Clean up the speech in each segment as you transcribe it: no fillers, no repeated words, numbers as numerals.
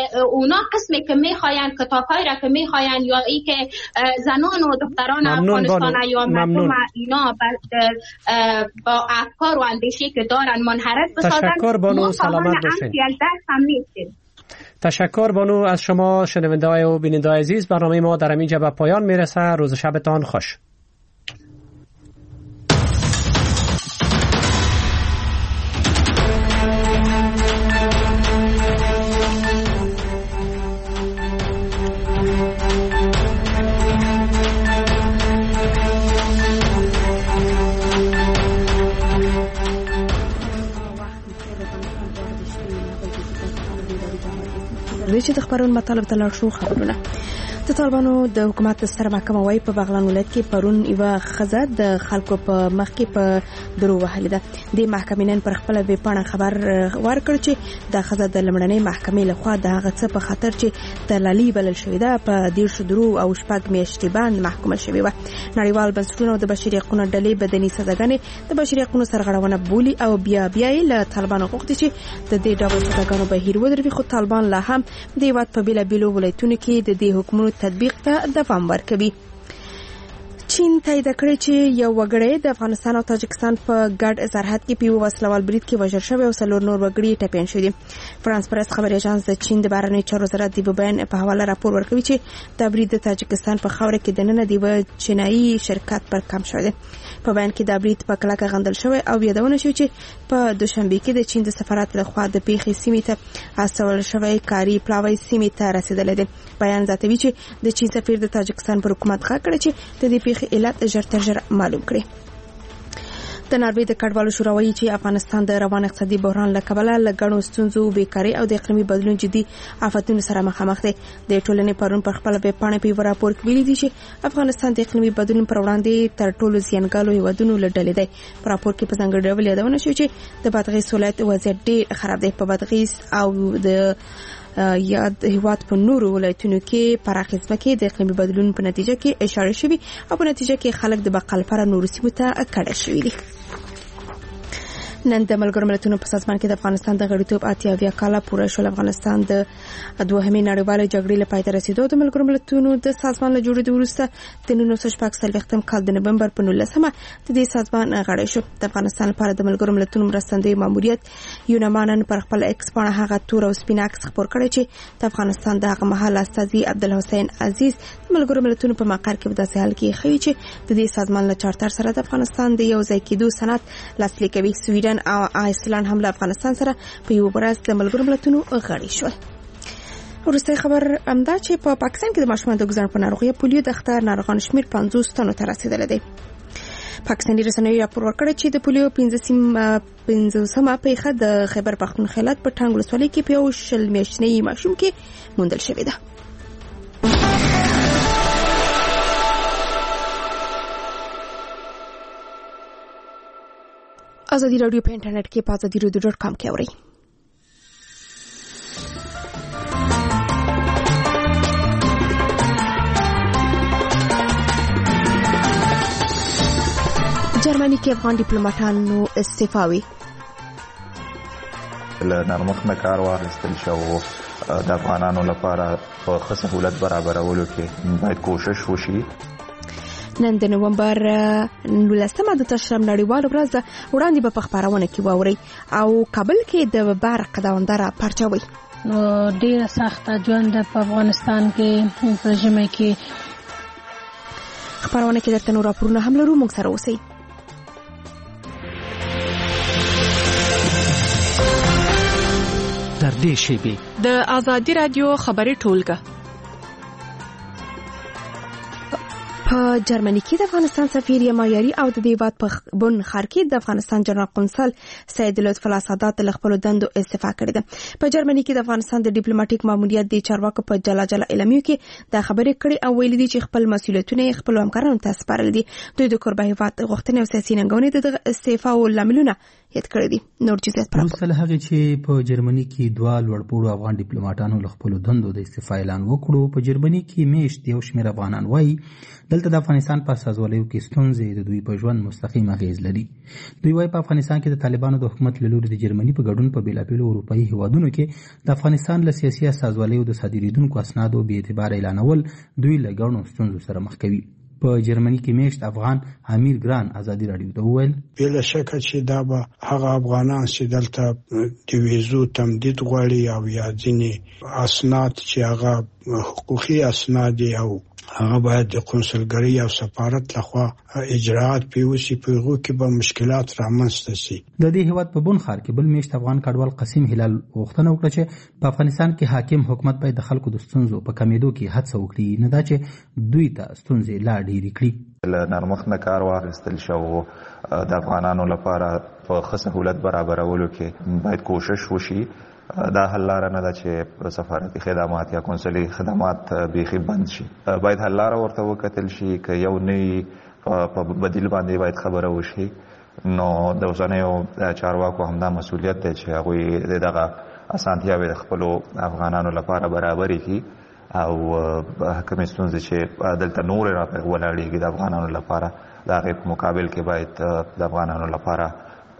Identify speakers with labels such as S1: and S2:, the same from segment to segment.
S1: اونا قسمی که میخواین کتاب‌های را که میخواین یا ای که زنان و دختران افغانستان یا مردم اینا با افکار و اندیشی که دارن منحرف بسازن.
S2: تشکر بانو، سلامت باشین. تشکر بانو از شما شنونده‌های و بیننده‌های عزیز. برنامه ما در اینجا به پایان میرسه. روز شبتان خوش.
S3: چې د خبرونو مطالب ته لاړ شو. خبرونه د طالبانو د حکومت ستره محکمه وايي په بغلان ولایت کې پرون یوه ښځه د خلکو په مخ کې په درو وهلې ده. د محکمې نن پر خپله ویبپاڼه خبر ورکړ چې دا ښځه د لومړنۍ محکمې لخوا د هغه څه په خاطر چې دلالي بلل شوې ده په 13 درو او 6 میاشتې باندې محکومه شوې وه. نړیوال بنسټونه او د بشري حقوقو ډلې بدني سزاګانې د بشري حقوقو سرغړونه بولي او بیا یې له طالبانو غوښتي چې د دې ډول سزاګانو بهیر ودروي، خو طالبان لا هم د هېواد په بېلابېلو ولایتونو کې د دې حکمونو تطبیق ته دوام ورکوي. چین تایید کړی چې یو وګړی د افغانستان او تاجکستان په ګډ سرحد کې په یو وسلوال برید کې وژل شوی او 4 نور وګړي ټپیان شوي دي. فرانس پرس خبري اژانس د چین د بهرنیو چارو وزارت د بیان په حواله راپور ورکوي چې دا برید د تاجکستان په خاوره کې دننه د یو چینایي شرکت پر کم شوی دی. په بیان کې دا برید په کلکه غندل شوی او یادونه شوی چې په دوشنبه کې د چین د سفارت لخوا د پیښې سیمې ته استول شوی کاری پلاوی سیمې ته رسیدلی دی. بیان زیاتوي چې د چین سفیر د تاجکستان پر حکومت غږ کړی چې د دې پیښې علت ژر تر ژره معلوم کړي. د ناروې د کډوالو شورا وایي چې افغانستان د روان اقتصادي بحران له کبله له ګڼو ستونزو، بیکارۍ او د اقلیمي بدلون جدي آفتونو سره مخامخ دی. د ټولنې پرون پر خپله ویبپاڼه په یوه راپور کې ویلي دي چې افغانستان د اقلیمي بدلون پر وړاندې تر ټولو زیانګالو هېوادونو له ډلې دی. په راپور کې په ځانګړي ډول یادونه شوې چې د بادغیس ولایت وضعیت ډېر خراب دی. په بادغیس او د یاد هیواد په نورو ولایتونو کې پراخې ځمکې د اقلیمي بدلون په نتیجه کې اشاره شوي او په نتیجه کې خلک د بقا لپاره نورو سیمو ته کډه شوي دي. نن د ملګرو ملتونو په سازمان کې د افغانستان د غړیتوب 88 کاله پوره شول. افغانستان د دوهمې نړیوالې جګړې له پای ته رسیدو د ملګرو ملتونو د سازمان له جوړېدو وروسته د 1946 کال د نومبر په 19مه د دې سازمان غړی شو. د افغانستان لپاره د ملګرو ملتونو مرستندوی ماموریت یوناما نن پر خپل ایکس باندې هغه تور او سپین عکس خپور کړی چې د افغانستان د هغه مهال استازي عبدالحسین عزیز د ملګرو ملتونو په مقر کې په داسې حال کې ښیي چې د دې سازمان له چارتر سره د افغانستان د یو ځای کېدو سند لاسلیک کوي. سویډن او آیسلند هم له افغانستان سره په یو ورځ د ملګرو ملتونو غړي شول. وروستی خبر امدا چې په پاکستان کې د ماشومانو د ګزار په ناروغي پولیو د اختر ناروغانو شمیر 50 تنو ته رسیدلی دی. پاکستاني رسنیو راپور ورکړی چې د پولیو 15مه پیښه د خیبر پختونخوا ولایت په ټانګ ولسوالۍ کې په یو 20 میاشتني ماشوم کې موندل شوې ده. ازادي راډیو په انټرنیټ کې په azadieradio.com کې اورئ. جرمني کې افغان ډیپلوماټانو استعفاوي
S4: له نرمښت نه کار واخیستل شو. د افغانانو لپاره په ښه سهولت برابرولو کې باید کوشش وشي.
S3: نن د نومبر 19مه د تشرم نړیوال ورځ وړاندې په خبرونه کې واوري او کابل کې د برق دوامدار پرچاوي.
S5: نو ډیره سخته ژوند په افغانستان کې په ژمي کې
S3: خبرونه کې درته نور راپورونه هم لرو. موږ سره اوسئ.
S6: در دې شیبې
S7: د ازادي رادیو خبري ټولګه
S3: په جرمني کې د افغانستان سفیر یمایاري او د دې هیواد په بن ښار کې د افغانستان جنرال قونسل سید لطف الله سادات له خپلو دندو استعفا کړې ده. په جرمني کې د افغانستان د ډیپلوماټیک ماموریت د چارواکو په جلا اعلامیو کې دا خبرې کړې او ویلي دي چې خپل مسؤلیتونه خپل همکارانو ته سپارل دي. دوی د کوربه هیواد غوښتنې او سیاسي ننګونې د استعفا او لاملونه یاد کړی دي. نور جزئیات پر
S6: مثلا هغه چې په جرمني کې دوه لوړپوړو افغان ډیپلوماټانو له خپل دندو د استعفا اعلان وکړو. په جرمني کې میشت یو شمېر افغانان وایي دلته د افغانستان په سازوالیو کې ستونزې د دوی په ژوند مستقیم اغیز لري. دوی وایي په افغانستان کې د طالبانو د حکومت له لوري د جرمني په ګډون په بیلابیلو اروپایي هیوادونو کې د افغانستان له سیاسي سازوالیو د صادریدونکو اسنادو بې اعتباره اعلانول دوی له ګڼو ستونزو سره مخ کوي. په جرمني کې میشت افغان امیر ګران ازادي رادیو ته وویل
S8: بلا شک چې دا به هغه افغانان چې دلته د ویزو تمدید غواړي او یا ځینې اسناد چې هغه حقوقي اسناد او هغه باید د قونسلګرۍ او سفارت لخوا اجراءات پیوسي په هغو کې به مشکلات رامنځته شي.
S6: د دې هیواد په بون ښار کې بل میشت افغان کډوال قسیم هلال غوښتنه وکړه چې په افغانستان کې حاکم حکومت باید د خلکو د ستونزو په کمیدو کې هڅه وکړي، نه دا چې دوی ته ستونزې لا ډېرې کړي.
S4: له نرمښت نه کار واخیستل شو د افغانانو لپاره په ښه سهولت برابرولو کې باید کوشش وشي. دا حل لاره نه ده چې سفارتي خدمات یا قونسلي خدمات بیخي بند شي. باید حل لاره ورته وکتل شي که یو نه په بدیل باندې باید خبره وشي. نو د اوسنیو چارواکو همدا مسؤلیت دی چې هغوی دغه اسانتیاوې د خپلو افغانانو لپاره برابرې کړي او کومې ستونزې چې دلته نورې راپه ولاړېږي د افغانانو لپاره د هغې په مقابل کې باید د افغانانو لپاره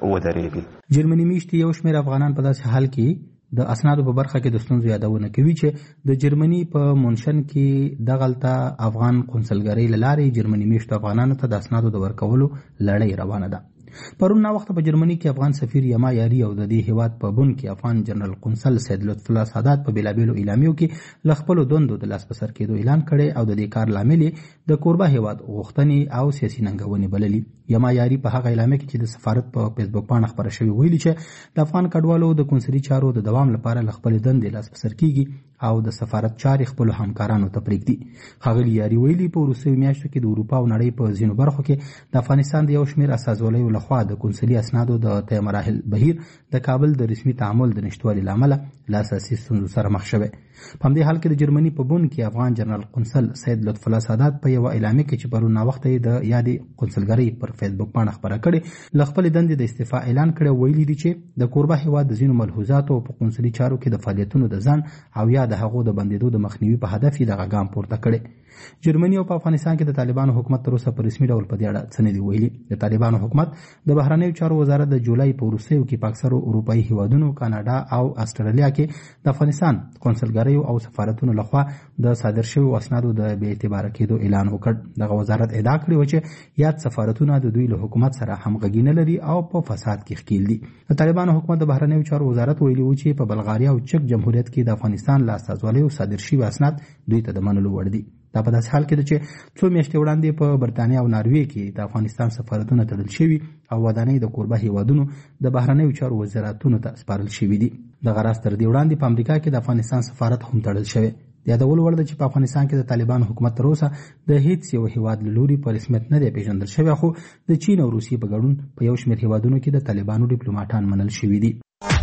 S4: ودرېږي.
S6: جرمني میشتې یو شمېر افغانان په داسې حال کې د اسنادو په برخه کې د ستونزو یادونه کوي چې د جرمني په مونشن کې دغلته افغان قونسلګرۍ له لارې جرمني میشتو افغانانو ته د اسنادو د ورکولو لړۍ روانه ده. پرون وخت په جرمني کې افغان سفیر یما یاري او د دې هیواد په بون کې افغان جنرال قونسل سید لطف الله سادات په بیلابیلو اعلامیو کې ل خپل دندو د لاس په سر کېدو اعلان کړي او د دې کار لامل د کوربه هیواد غوښتنې او سیاسي ننګونې بللي. یما یاري په هغه اعلامیه کې چې د سفارت په فیسبوک باندې خبره شوی ویلي چې د افغان کډوالو د قونسلي چارو د دوام لپاره ل خپل دندې لاس په سر کېږي او د سفارت چارې خپل همکارانو ته پرېږدي. ښاغلي یاري ویلي په وروستیو میاشتو کې د اروپا او نړۍ په ځینو برخو کې د افغانستان د یو شمېر اساسوالیو لخوا د قونسلي اسنادو د طی مراحل بهیر د کابل د رسمي تعامل د نشتوالي له امله له اساسي ستونزو سره مخ شوی. په همدې حال کې د جرمني په بون کې افغان جنرال قونسل سید لطف الله سادات په یوه اعلامیه کې چې پرون ناوخته یې د یادې قونسلګرۍ پر فیسبوک باندې خبره کړې له خپلې دندې د استعفا اعلان کړی. ویلي دي چې د کوربه هیواد د ځینو ملحوظاتو په قونسلي چارو کې د فعالیتونو د ځان او یا د هغو د بندېدو د مخنیوي په هدف یې دغه ګام پورته کړی. جرمني او په افغانستان کې د طالبانو حکومت تر اوسه په رسمي ډول په دې اړه څه نه دي ویلي. د طالبانو حکومت د بهرنیو چارو وزارت د جولای په وروستیو کې په اکثرو اروپایي هیوادونو، کاناډا او استرالیا کې د افغانستان قونسلګریو او سفارتونو لخوا د صادر شویو اسنادو د بې اعتباره کېدو اعلان وکړ. دغه وزارت ادعا کړې وه چې یاد سفارتونه د دوی له حکومت سره همغږي نه لري او په فساد کې ښکیل دي. د طالبانو حکومت د بهرنیو چارو وزارت ویلي و چې په بلغاریا او چک جمهوریت کې د افغانستان له استازوالیو صادر شوي اسناد دوی ته د منلو وړ دي. دا په داسې حال کې ده چې څو میاشتې وړاندې په برتانیا او ناروې کې د افغانستان سفارتونه تړل شوي او ودانۍ د کوربه هیوادونو د بهرنیو چارو وزارتونو ته سپارل شوي دي. دغه راز تر دې وړاندې په امریکا کې د افغانستان سفارت هم تړل شوی. د یادولو وړ ده چې په افغانستان کې د طالبانو حکومت تر اوسه د هیڅ یو هیواد له لوري په رسمیت نه دی پیژندل شوی، خو د چین او روسیې په ګډون په یو شمېر هیوادونو کې د طالبانو ډیپلوماټان منل شوي دي.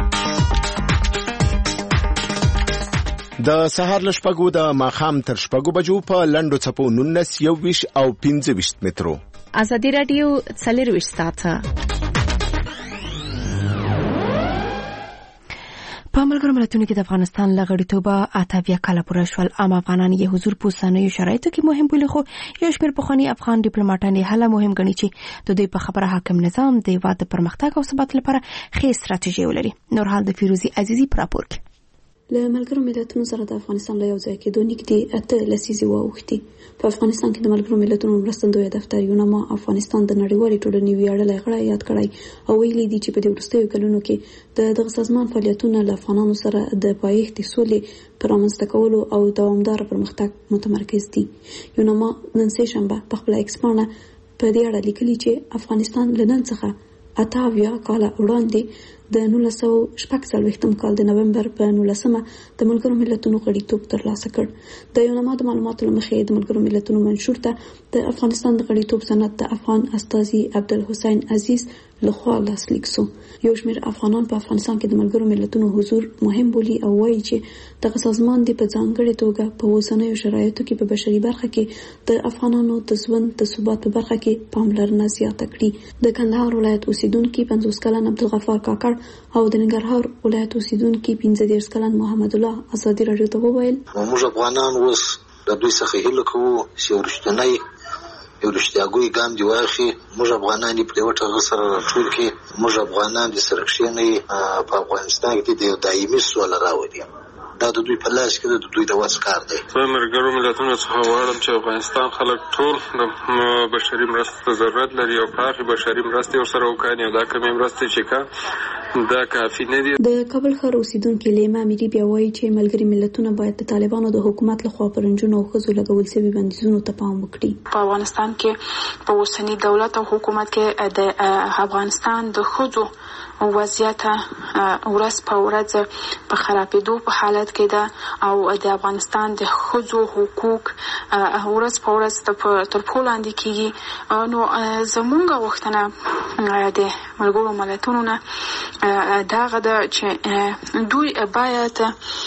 S9: د سهار له شپږو د ماښام تر شپږو بجو په لنډو څپو 19 21 او 25 مترو.
S7: ازادي رادیو 24 ساعته
S3: په ملګرو ملتونو کې د افغانستان له غړیتوبه 88 کاله پوره شول. عام افغانان یې حضور په اوسنیو شرایطو کې مهم بولي، خو یو شمېر پخواني افغان ډیپلوماټان یې هله مهم ګڼي چې د دوی په خبره حاکم نظام د هېواد د پرمختګ او ثبات لپاره ښې ستراتیژي ولري. نور حال د فیروزي عزیزي په راپور کې.
S10: له ملګرو ملتونو سره د افغانستان له یو ځای کېدو نږدې 8 لسیزې واوښتې. په افغانستان کې د ملګرو ملتونو مرستندویه دفتر یوناما افغانستان د نړیوالې ټولنې ویاړلی غړی یاد کړی او ویلي دي چې په دې وروستیو کلونو کې د دغه سازمان فعالیتونه له افغانانو سره د پایښت سولې په رامنځته کولو او دوامداره پرمختګ متمرکز دي. یوناما نن سه شنبه په خپله ایکس پاڼه په دې اړه لیکلي چې افغانستان له نن څخه 88 کاله وړاندې د 1946 کال د نومبر په 19مه د ملګرو ملتونو غړیتوب ترلاسه کړ. د یوناما د معلوماتو لمخې د ملګرو ملتونو منشور ته د افغانستان د غړیتوب سند د افغان استازي عبدالحسین عزیز لخوا لاسلیک شو. یو شمېر افغانان په افغانستان کې د ملګرو ملتونو حضور مهم بولي او وایي چې دغه سازمان د په ځانګړې توګه په اوسنیو شرایطو کې په بشري برخه کې د افغانانو د ژوند د ثبات په برخه کې پاملرنه زیاته کړي. د کندهار ولایت اوسیدونکي 50 کلن عبدالغفار کاکړ او د ننګرهار ولایت اوسیدونکي 15 کلن محمد الله ازادي راډیو ته وویل
S11: موږ افغانان اوس د دوی څخه هیله کوو چې یو رښتیاګوی ګام دی واخلي. موږ افغانان په یو ټغ سره راټول کړي. موږ افغانان د سرکښینې په افغانستان کې د دایمي سوله راوړي. دا د دوی په لاس کې د دوی د وس کار دی.
S12: زه ملګرو ملتونو څخه غواړم چې افغانستان خلک ټول د بشري مرستو ته ضرورت لري او پراخې بشري مرستې ورسره وکړي او دا کمې مرستې چې دا کافي نه دي. د
S10: کابل ښار اوسیدونکي لیما امیري بیا وایي چې ملګري ملتونه باید د طالبانو د حکومت لخوا پر نجونو او ښځو لګول شوي بندیزونو ته پام وکړي.
S13: په افغانستان کې په اوسني دولت او حکومت کې د افغانستان د ښځو وضعیت ورځ په ورځ په خرابېدو په حالت کې ده او د افغانستان د ښځو حقوق ورځ په ورځ تر پښو لاندې کېږي. نو زمونږ غوښتنه د ملګرو ملتونو نه دغه ده چې دوی باید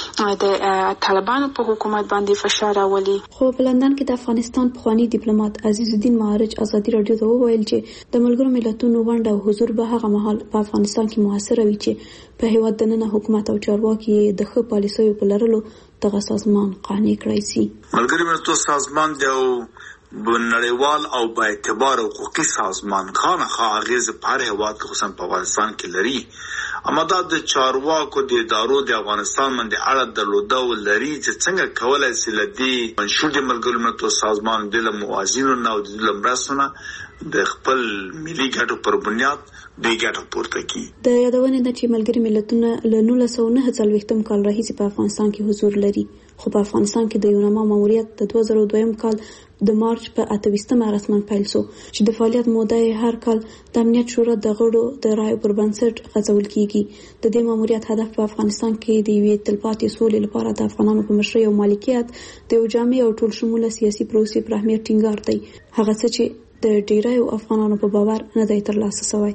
S13: د طالبانو په حکومت باندې فشار راولي.
S10: خو په لندن کې د افغانستان پخوانی ډیپلوماټ عزیز الدین معارج ازادي راډیو ته وویل چې د ملګرو ملتونو ونډه او حضور به هغه مهال په افغانستان کې موثر وي چې په هیواد دننه حکومت او چارواکي د ښه پالیسیو په لرلو دغه سازمان قانع کړی شي.
S14: ملګري ملتونو سازمان د نړیوال او با اعتبار حقوقي سازمان خامخا اغیز په هر هیواد کې خصوصا په افغانستان کې لري. اما دا د چارواکو د ادارو د افغانستان باندې اړه درلوده لري چې څنګه کولای شي لدی منشور د ملګرو ملتونو سازمان د موازینو او د لمرسونه د خپل ملي ګټو پر بنیاد د ګټو پورته کی.
S10: د یادونې نه چې ملګري ملتونه له 1949 کال راهیسې په افغانستان کې حضور لري. خو په افغانستان کې د یوناما ماموریت د 2002 کال د مارچ په 28مه رسما پیل شو چې د فعالیت موده هر کال د امنیت شورا د غړو د رایو پر بنسټ غځول کیږي. د دې ماموریت هدف په افغانستان کې د یوې تلپاتې سولې لپاره د افغانانو په مشرۍ او مالکیت د یو جامع او ټول شموله سیاسي پروسې پر اهمیت ټینګار دی. هغه څه چې د ډیرایو افغانانو په باور نه دی ترلاسه شوی.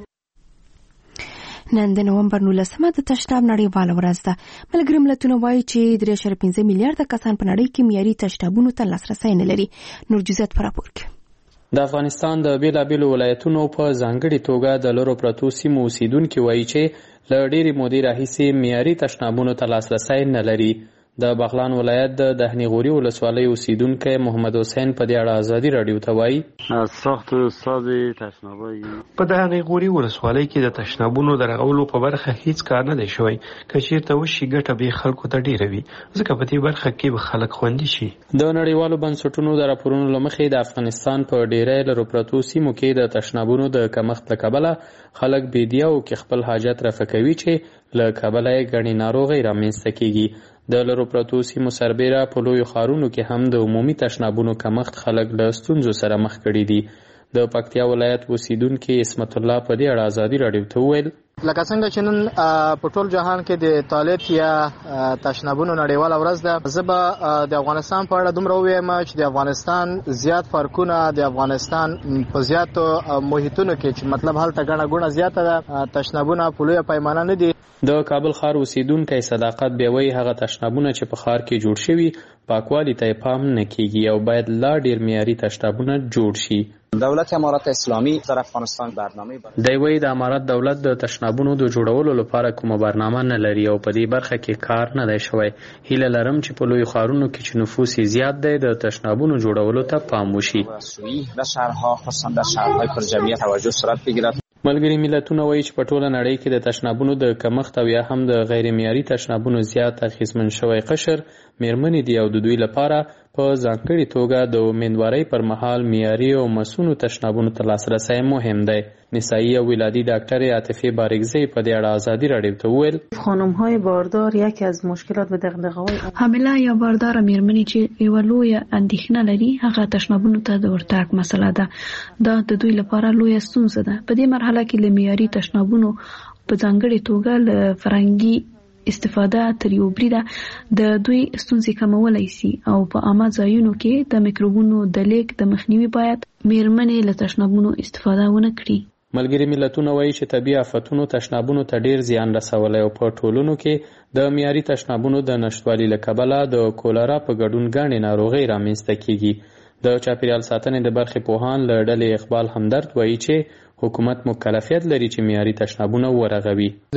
S3: نن د نومبر 19مه د تشناب نړیواله ورځ ده. ملګري ملتونه وایي چې 3.5 میلیارډ کسان په نړۍ کې معیاري تشنابونو ته لاسرسی نه لري. نور جزئیات په راپور کې.
S2: د افغانستان د بیلابیلو ولایتونو په ځانګړي توګه د لرو پرتو سیمو اوسیدونکي وایي چې له ډېرې مودې راهیسې معیاري تشنابونو ته لاسرسی نه لري. د بغلان ولایت د دهنی غوري ولسوالۍ اوسیدونکی محمد حسین په دې اړه ازادي راډیو ته وایي
S15: ساخت سازي تشنابي
S16: په دهنی غوري ولسوالۍ کې د تشنابونو د رغولو په برخه هیڅ کار نه دی شوی. که چیرته وشي ګټه به خلکو ته ډیره وي ځکه په دې برخه کې به خلک خوندي شي.
S2: د نړیوالو بنسټونو د راپورونو له مخې د افغانستان په ډیری لرو پرتو سیمو کې د تشنابونو د کمښت له کبله خلک بېدیا او کې خپل حاجت رفع کوي چې له کبله یې ګڼې ناروغۍ رامنځته کیږي. د لرو پرتو سیمو سربیره په لویو ښارونو کې هم د عمومي تشنابونو کمښت خلک له ستونزو سره مخ کړي دي. د پکتیا ولایت اوسیدونکي اسمت الله په دې اړه ازادي راډیو ته وویل
S17: لکه څنګه چې نن په ټول جهان کې د ټوالټ یا تشنابونو نړیواله ورځ ده. زه به د افغانستان په اړه دومره ووایم چې د افغانستان زیات فرقونه د افغانستان په زیاتو محیطونو کې چې مطلب هلته ګڼه ګوڼه زیاته ده تشنابونه په لویه پیمانه نه دي.
S2: د کابل ښار اوسیدونکی صداقت بیوی هغه تشنابونه چې په ښار کې جوړ شوي پاکوالي ته پام نه کیږي او باید لا ډیر معیاري تشنابونه جوړ شي.
S18: دولت امارات اسلامی در افغانستان برنامه
S2: دی د امارات دولت د تشنابونو د جوړولو لپاره کومه برنامه نه لري او په دې برخه کې کار نه دی شوی. هیله لرم چې په لوی ښارونو کې چې نفوس زیات دی د تشنابونو جوړولو ته پام وشي.
S18: در شهرها خصوصا در شهرهای پرجمعیت توجه صورت بگیرد.
S2: ملګري ملتونه وایي چې په ټوله نړۍ کې د تشنابونو د کمښت او یا هم د غیر معیاري تشنابونو زیات اغېزمن شوی قشر میرمنې دي او د دوی لپاره په ځانګړې توګه د امیندوارۍ پر مهال معیاري او مسونو تشنابونو ته لاسرسی مهم دی. نسایی و ولادی دکتر عاطفه بارگزی په دې اړه ازادي راډیو ته وویل
S19: خانم‌های باردار یکی از مشکلات و دغدغه‌های
S10: حامله یا باردار میرمنې چې یو لوی اندېښنه لري هغه تشنابونو ته د ورتګ مسله ده. دا د دوی لپاره لوی ستونزه ده. په دې مرحله کې له معیاري تشنابونو
S20: په ځانګړې توګه له فرهنګي استفاده تر یو بریده د دوی ستونزې کمولای شي او په عامه ځایونو کې د میکروبونو د لیک د مخنیوي باید میرمنې له تشنابونو استفاده ونه کړي.
S2: ملګري ملتونه وایي چې طبیعي آفتونو تشنابونو ته ډیر زیان رسولی او په ټولنو کې د معیاري تشنابونو د نشتوالي له کبله د کولرا په ګډون ګڼې ناروغۍ رامنځته کیږي. د چاپیریال ساتنې د برخې پوهان له ډلې اقبال همدرد وایي چې حکومت مکلفیت لري چې معیاري تشنابونه ورغوي.
S16: په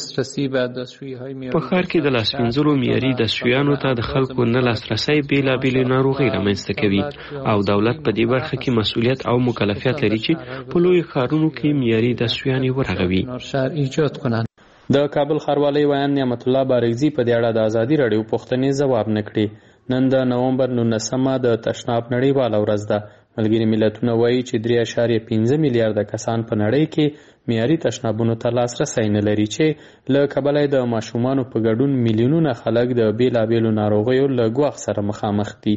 S16: ښار کې د لاس مینځلو معیاري دستشویانو ته د خلکو نه لاسرسی بېلابېلې ناروغۍ رامنځته کوي او دولت په دې برخه کې مسؤلیت او مکلفیت لري چې په لویو ښارونو کې معیاري دستشویانې ورغوي.
S2: د کابل ښاروالۍ ویان نعمت الله بارکزي په دې اړه د ازادي راډیو پوښتنې ځواب نه کړي. نن د نومبر 19مه د تشناب نړیواله ورځ ده. ملګري ملتونه وایي چې 3.5 میلیارده کسان په نړۍ کې معیاري تشنابونو ته لاسرسی نه لري چې له کبله د ماشومانو په ګډون میلیونونه خلک د بېلابېلو ناروغیو له ګواښ سره مخامخ دي.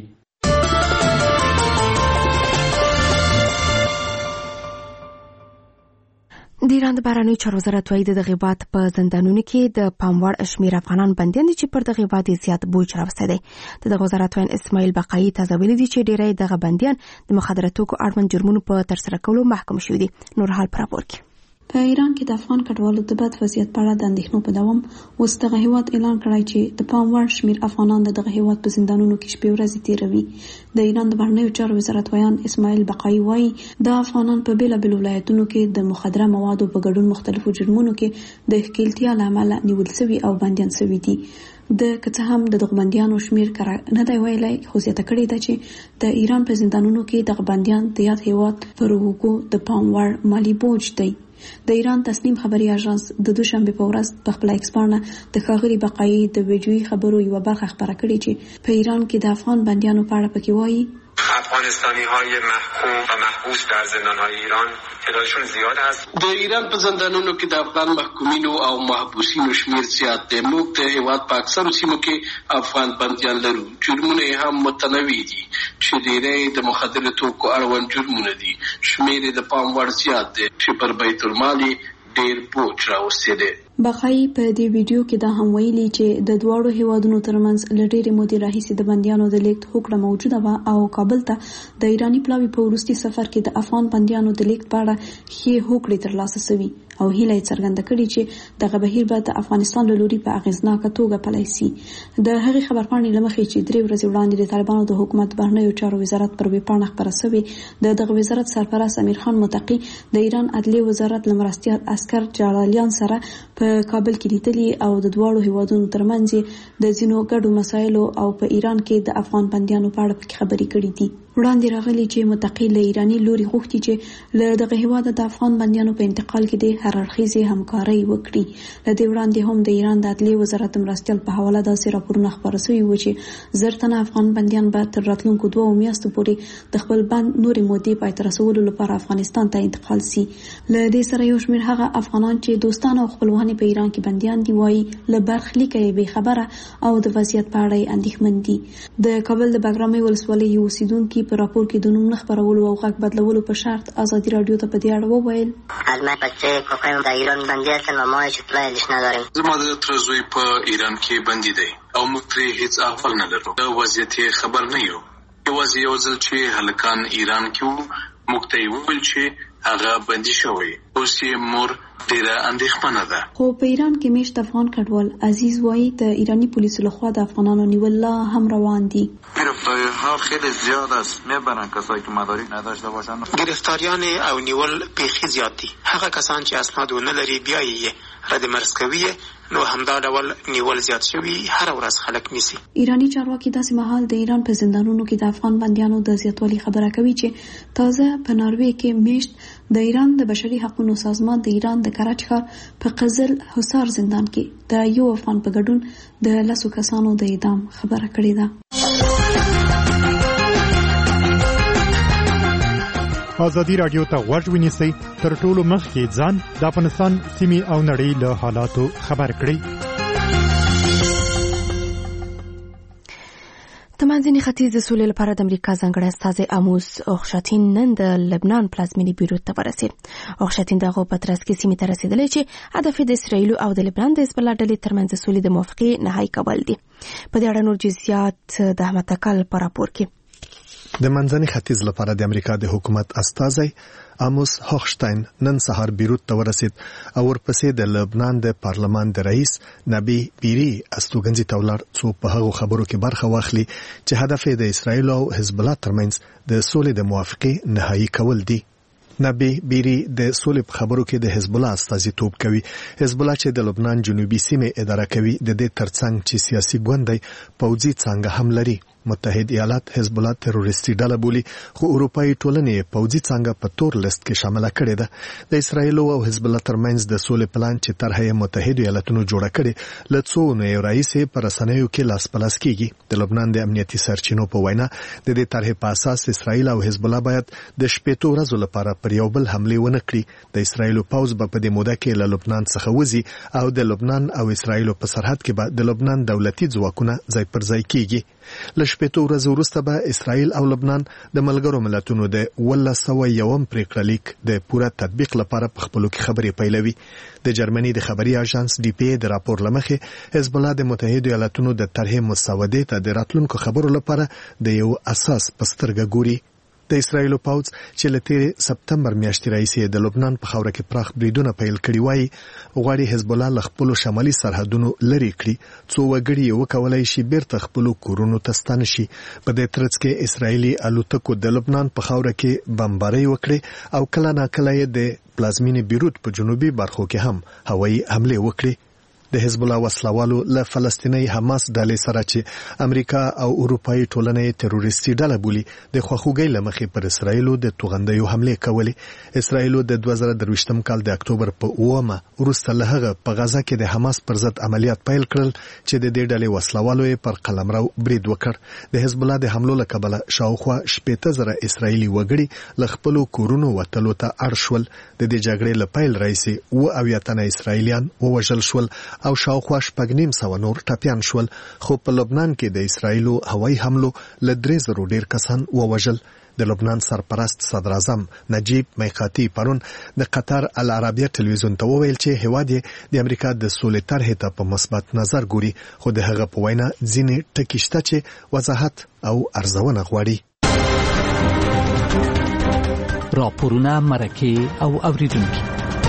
S3: د ایران د بهرنیو چارو وزارت وایي د دغه هیواد په زندانونو کې د پام وړ شمېر افغانان بندیان دي چې پر دغه هیواد یې زیات بوج راوستی دی. د دغه وزارت ویاند اسماعیل بقایي تازه ویلي دي چې ډیری دغه بندیان د مخدره توکو اړوند جرمونو په ترسره کولو محکوم شوي دي. نور حال په راپور کې.
S10: په ایران کې د افغان کډوالو د بد وضعیت په اړه د اندېښنو په دوام اوس دغه هیواد اعلان کړی چې د پام وړ شمېر افغانان دغه هیواد په زندانونو کې شپې ورځې تیروي. د ایران د بهرنیو چارو وزارت ویاند اسماعیل بقایي وایي دا افغانان په بیلابېلو ولایتونو کې د مخدره موادو په ګډون مختلفو جرمونو کې د ښکېلتیا له امله نیول شوي او بندیان شوي دي. د که هم د دغه بندیانو شمېر کره نه دی ویلی، خو زیاته کړې ده چې د ایران په زندانونو کې دغه بندیان د یاد هیواد پر اوږو د پام وړ مالي بوج دی. د ایران تسنیم خبري اژانس د دوشنبه په ورځ په خپل ایکسپارنه د ښاغلي بقایي د ویډیویي خبرو یوه برخه خپره کړې چې په ایران کې د افغان بندیانو په اړه پکې وایي
S21: افغانستانی های محکوم و محبوس در زندان های ایران تعدادشون زیاد است.
S22: د ایران په زندانونو کې د افغان محکومینو او محبوسینو شمیر زیات دی. موږ د هیواد په اکثرو سیمو کې افغان بندیان لرو. جرمونه هم متنوع دي چې ډیری د مخدره توکو اړوند جرمونه دي. شمیر د پام وړ زیات دی چې پر بیت المال ډیر بوج راوستی دی.
S10: بقایي په دې ویډیو کې دا هم ویلي چې د دواړو هیوادونو ترمنځ له ډېرې مودې راهیسې د بندیانو د لیږد هوکړه موجوده وه او کابل ته د ایراني پلاوي په وروستي سفر کې د افغان بندیانو د لیږد په اړه ښې هوکړې ترلاسه شوي او هیله یې څرګنده کړې چې دغه بهیر به د افغانستان له لوري په اغېزناکه توګه پلی سي. د هغې خبرپاڼې له مخې چې 3 ورځې وړاندې د طالبانو د حکومت بهرنیو چارو وزارت پر ویبپاڼه خپره شوې، د دغه وزارت سرپرست امیر خان متقي د ایران عدلیې وزارت له مرستیال عسکر جلالیان سره په کابل کې لیدلي او د دواړو هیوادونو ترمنځ د ځینو ګډو مسایلو او په ایران کې د افغان بندیانو په اړه پکې خبرې کړې دي. وړاندې راغلي چې متقي له ایراني لوري غوښتي چې له دغه هیواد د افغان بندیانو په انتقال کې د هر اړخیزې همکارۍ وکړي. له دې وړاندې هم د ایران د عدلیې وزارت مرستیال په حواله داسې راپورونه خپاره شوي وو چې 10 تنه افغان بندیان به تر راتلونکو 2 میاشتو پورې د خپل بند نورې مودې پای ته رسولو لپاره افغانستان ته انتقال شي. له دې سره یو شمېر هغه افغانان چې دوستان او خپلوان په ایران کې بندیان دي وایي له برخلیکه یې بې خبره او د وضعیت په اړه یې اندېښمن دي. د کابل د بګرامي ولسوالۍ یو اوسیدونکي په راپور کې د نوم نه خپرولو او غږ بدلولو په شرط ازادي رادیو ته په دې اړه وویل:
S23: المه بچه کوکایم در ایران بندی هستن و ما هیچ اطلاعیش نداریم.
S22: زما د تر زوی په ایران کې بندي دی او موږ پرې هیڅ احوال نه لرو. د وضعیت خبر نه یو. یوازې یو ځل چې هلکان ایران کې وو موږ ته یې وویل چې هغه بندي شوی. اوس یې مور ډیره اندېښمنه ده.
S10: خو په ایران کې میشت افغان کډوال عزیز وایي د ایرانی پولیسو لخوا د افغانانو نیول لا هم روان دي.
S24: گرفتاری‌ها خیلی زیاد است. میبرن کسایی که مدارک نداشته باشن.
S25: گرفتاریان او نیول بیخي زیات دي. هغه کسان چې اسناد ونه لري بیا یې رد مرز کوي. نو همدا ډول نیول زیات شوي هر ورځ خلک نیسي.
S10: ایرانی چارواکي داسې مهال د ایران په زندانونو کې د افغان بندیانو د زیاتوالي خبره کوي چې تازه په ناروې کې میشت د ایران د بشري حقوقو سازمان د ایران د کراچۍ ښار په قزل حصار زندان کې د یو افغان په ګډون د 10 کسانو د اعدام خبره کړې ده.
S26: ازادي رادیو ته غوږ ونیسئ، تر ټولو مخکې ځان د افغانستان سیمې او نړۍ له حالاتو خبر کړئ.
S3: د منځني ختیځ د سولې لپاره د امریکا ځانګړی استازی اموس اوخشاتین نن د لبنان پلازمینې بیروت ته ورسېد. اوخشاتین دغه په ترڅ کې سیمې ته رسېدلی چې هدف د اسرائیل او د لبنان د حزب الله ډلې ترمنځ د سولې د موافقې نهایي کول دي. په دې اړه نور جزئیات د احمد تکل په راپور کې.
S1: د منځني ختیځ لپاره د امریکا د حکومت استازی اموس هوخشتاین نن سهار بیروت ته ورسید او ورپسې د لبنان د پارلمان د رئیس نبی بیری استوګنځي ته ولاړ څو په هغو خبرو کې برخه واخلي چې هدف یې د اسرائیل او حزب الله ترمنځ د سولې د موافقې نهایي کول دي. نبی بیری د سولې په خبرو کې د حزب الله استازیتوب کوي. حزب الله چې د لبنان جنوبي سیمې اداره کوي د دې ترڅنګ چې سیاسي ګوندي پوځي څنګه هم لري. متحد ایالات حزب الله تروریستي ډله بولي خو اروپאי ټولنې پوځي څنګه په تور لیست کې شامل کړي ده. د اسرائیل او حزب الله ترمنځ د سولې پلان چې طرحه متحد ایالاتونو جوړه کړي لڅو نو رئیس پر رسنیو کې لاس پلاس کیږي. د لبنان د امنیتي سرچینو په وینا د دې طرحه په اساس اسرائیل او حزب الله باید د شپږ ورځې لپاره پر یو بل حمله ونه کړي. د اسرائیل پوځ په دې موده کې له لبنان څخه وځي او د لبنان او اسرائیل په سرحد کې به د لبنان دولتي ځواکونه ځای پر ځای کیږي. لشپېتو ورځې وروسته به اسرائیل او لبنان د ملګرو ملتونو د 1901 پریکړه لیک د پوره تطبیق لپاره په خپلو کې خبرې پیلوي. د جرمني د خبري اژانس ډي پی د راپور لمخې حزب الله د متحده ایالاتونو د طرحې مسودې ته د راتلونکو خبرو لپاره د یو اساس پسترګه ګوري. د اسرائیل پوځ چې له تیر سپتمبر میاشتې راهیسې د لبنان په خاوره کې پراخ بریدونه پیل کړي وای غواړي حزب الله له خپل شمالي سرحدونو لري کړي څو وګړي وکولای شي بیرته خپل کورونو ته ستانه شي. په دې ترڅ کې اسرائیلي الوتکو د لبنان په خاوره کې بمباري وکړي او کله ناکله د پلازمینې بیروت په جنوبي برخو کې هم هوایي حمله وکړي. د حزب الله وسلوالو له فلسطیني حماس ډلې سره چې امریکا او اروپאי ټولنې تروریستي ډله بولي د خوخوګۍ لمخې پر اسرائیل د توغندیو حمله کولې. اسرائیل د 2023 کال د اکتوبر په 9 وروسته له هغه په غزا کې د حماس پر ضد عملیات پیل کړل چې د دې ډلې وسلوالو پر قلمرو برید وکړ. د حزب الله د حملو له کبله شاوخوا 80,000 اسرائیلي وګړي له خپل کورونو وتلو ته اړ شول. د دې جګړې له پیل راځي او اویاتنه اسرائیلیان ووژل شول او شاوخوا 900 نور ټپيان شول. خو په لبنان کې د اسرائیلو هوایي حملو له 3,000 ډیر کسان ووژل. د لبنان سرپرست صدر اعظم نجیب میقاتي پرون د قطر العربیه ټلویزیون ته وویل چې هیواد د امریکا د سولې طرحې ته په مثبت نظر ګوري خو د هغه په وینا ځینې ټکي شته چې وضاحت او ارزونه غواړي.
S4: راپورونه مرکه او اوریدونکو.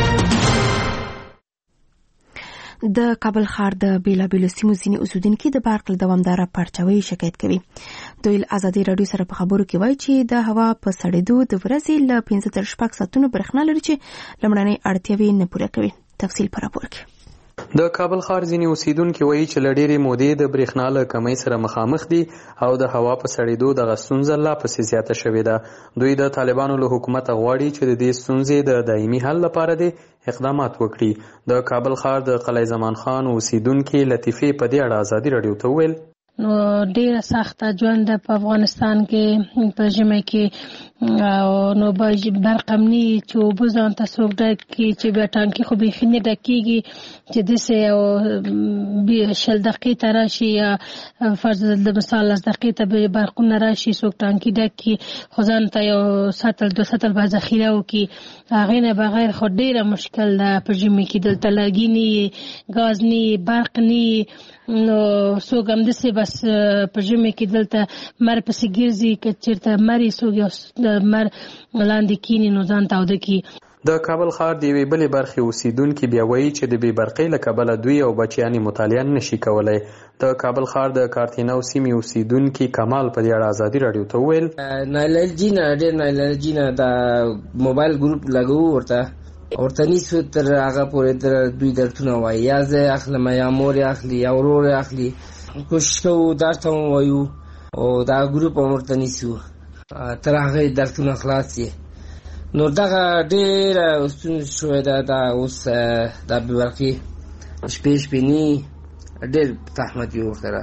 S3: د کابل ښار د بیلابیلو سیمو ځینې اوسیدونکي د برق له دوامداره پرچاوۍ شکایت کوي. دوی ازادي رادیو سره په خبرو کې وایي چې د هوا په سړېدو د ورځې له 15 تر 6 ساعتونو برېښنا لري چې لومړنۍ اړتیاوې نه پوره کوي. تفصیل په راپور کې.
S2: د کابل ښار ځینې اوسیدونکي وایي چې له ډېرې مودې د برېښنا له کمۍ سره مخامخ دي او د هوا په سړېدو دغه ستونزه لا پسې زیاته شوې ده. دوی د طالبانو له حکومته غواړي چې د دې ستونزې د دایمي حل لپاره د اقدامات وکړي. د کابل ښار د قلعه زمان خان اوسیدونکي لطیفه په دې اړه ازادي رادیو ته وویل
S5: نو ډیره سخته ژوند په افغانستان کې په ژمي کې نو برق امني چې وبځان تاسو ډکې چې بیا ټانکي خو به خنه ډکېږي چې دسه او 20 دقیقې تر راشي یا فرض د مثال 10 دقیقې ته به برقونه راشي سو ټانکي ډکې خو ځان ته یو ساتل 2 ساتل به ذخیره وکي هغه نه بغیر خو ډیره مشکل ده په ژمي کې دلته لګینی غاز ني برق ني نو سوګم دسه بس په ژمي کې دلته مر پسې ګرځي که چیرته مری سوګي مر لاندې کینی نو ځان تاو دکی.
S2: د کابل ښار د یوې بلې برخې اوسیدونکي بیا وایي چې د بې برقۍ له کبله دوی او بچیانې مطالعه نشي کولی. د کابل ښار د کارتینو سیمې اوسیدونکي کمال په دې اړه ازادي رادیو ته وویل
S6: نایلرجي نه د موبایل ګروپ لګو ورته نیسو تر هغه پورې دوی درتونه وایي یا زه اخلم یا مور اخلي یا ورور اخلي کوشش کوو درته وایو او دا ګروپ ورته نیسو تر هغه درتونه خلاص شي. نو دغه ډېره ستونزه شوې ده دا اوس د بې برقي شپې ني ډېر زحمت یې ورسره.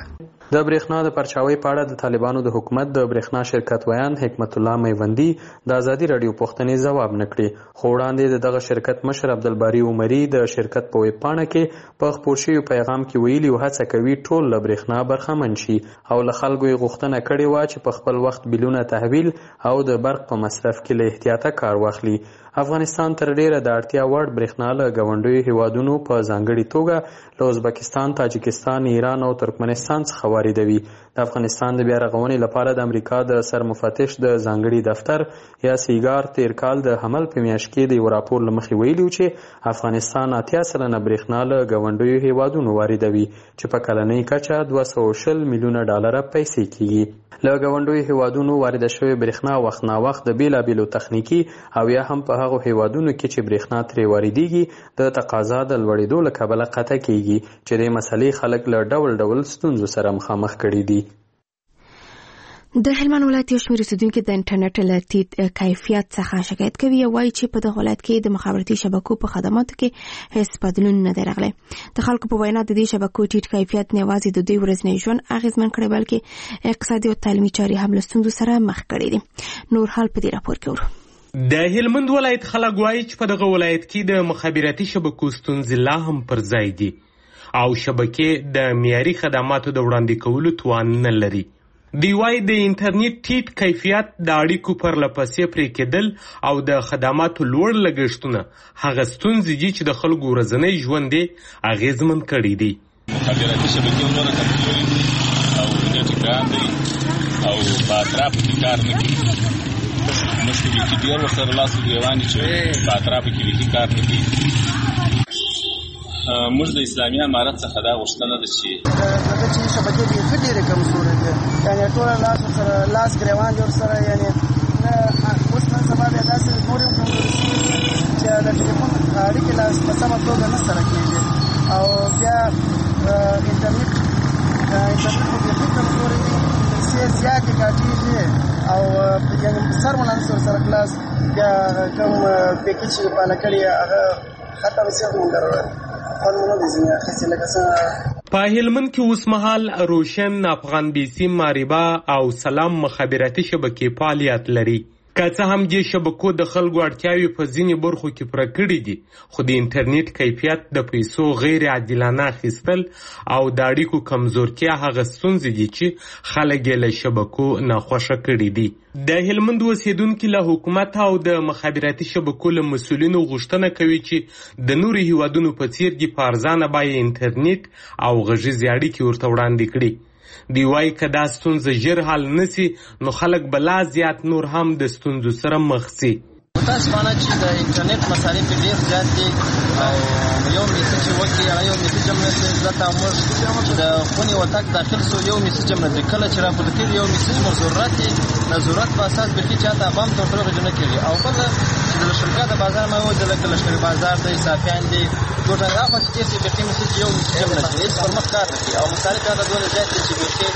S2: د برېښنا د پرچاوۍ په اړه د طالبانو د حکومت د برېښنا شرکت ویان حکمت الله میوندي د ازادي راډیو پوښتنې ځواب نه کړي، خو وړاندې دغه شرکت مشر عبدالباري عمري د شرکت په ویب پاڼه کې په خپور شوي پیغام کې ویلي و هڅه کوي ټول له برېښنا برخمن شي او له خلکو یې غوښتنه کړې وه چې په خپل وخت بیلونه تحویل او د برق په مصرف کې له احتیاطه کار واخلي. افغانستان تر ډیره د اړتیا وړ برېښنا له ګاونډیو هیوادونو په ځانګړې توګه له ازبکستان، تاجکستان، ایران او ترکمنستان څخه واردوي. د افغانستان د بیا رغونې لپاره د امریکا د سرمفتش د ځانګړي دفتر یا سیګار تیر کال د حمل په میاشت کې د یو راپور له مخې ویلي چې افغانستان 80% برېښنا له ګاونډیو هیوادونو واردوي چې په کلنۍ کچه 220 میلیونه ډالره پیسې کیږي. له ګاونډیو هیوادونو وارده شوې برېښنا وخت ناوخت د بیلابیلو تخنیکي او یا هم په هغو هیوادونو کې چې برېښنا ترې واردېږي د تقاضا د لوړېدو له کبله قطع کیږي چې دې مسلې خلک له ډول ډول ستونزو سره مخامخ کړي دي.
S3: د هلمند ولایت یو شمېر اوسېدونکي د انټرنیټ له ټیټ کیفیت څخه شکایت کوي او وایي چې په دغه ولایت کې د مخابراتي شبکو په خدماتو کې هیڅ بدلون نه دی راغلی. د خلکو په وینا د دې شبکو ټیټ کیفیت نه یوازې د دوی ورځنی ژوند اغېزمن کړی بلکې اقتصادي او تعلیمي چارې هم له ستونزو سره مخ کړي دي. نور حال په دې راپور کې ورو.
S7: د هلمند ولایت خلک وایي چې په دغه ولایت کې د مخابراتي شبکو ستونزې لا هم پر ځای دي او شبکې د معیاري خدماتو د وړاندې کولو توان نه لري. دی وایي د انټرنیټ ټیټ کیفیت د اړیکو پرلپسې پرې کېدل او د خدماتو لوړ لګښتونه هغه ستونزې دي چې د خلکو ورځنی ژوند یې اغېزمن کړي دي.
S8: مخابراتي شبکې نوره کمزورې دي او ډېر ګران دی او په اطرافو کې کار نه کوي. مشکل یې چې ډېر ورسره لاس ګرېوان دي چې په اطرافو کې بیخي کار نه کوي. موږ د اسلامي امارت څخه دا غوښتنه ده چې
S9: دغه چې شبکې بیخي ډېرې کمزورې دي، یعنې ټوله لاس ګرېوان دي ورسره، یعنې اوس نن سبا بیا داسې نور هم کمزورې شوي چې د ټلیفون اړیکې په سمه توګه نه سره کېږي او بیا انټرنیټ خو بیخي کمزورې دي، پیسې زیاتې کاټېږي او یعنې سر ولانس ورسره خلاص، بیا کوم پیکیج چې پاله کړي هغه ختم شي هم
S7: په هلمند کې اوس مهال روشن، افغان بیسیم، ماریبا او سلام مخابراتي شبکې فعالیت لري. که څه هم دې شبکو د خلکو اړتیاوې په ځینې برخو کې پوره کړي دي، خو د انټرنیټ کیفیت، د پیسو غیر عادلانه اخیستل او د اړیکو کمزورتیا هغه ستونزې دي چې خلک یې له شبکو ناخوښه کړي دي. د هلمند اوسېدونکي له حکومت او د مخابراتي شبکو له مسؤلینو غوښتنه کوي چې د نورو هیوادونو په څیر دي په ارزانه بیه انټرنیټ او غږیزې اړیکې ورته وړاندې کړي. دی وایي که دا ستونزه ژر حل نسي نو خلک به لا زیات نور هم د ستونزو سره مخ سي.
S9: متاسفانه چې د انټرنیټ مصارف ډېر زیات دي او یو میسج وکړي هغه یو میسج هم نه ځکه موږ چې د خونې وتاک داخل سو یو میسج هم نه کله چې راپورته کړي یو میسج مو ضرورت په اساس به چې چاته بام تر ټولو نه کړي او بل چې د شرکت د بازار ما و د لشکري بازار د صافیان دي ټول هغه چې به کې میسج یو میسج هم نه هیڅ پر مخ کار نه کوي او مصارف دا ډول زیات دي چې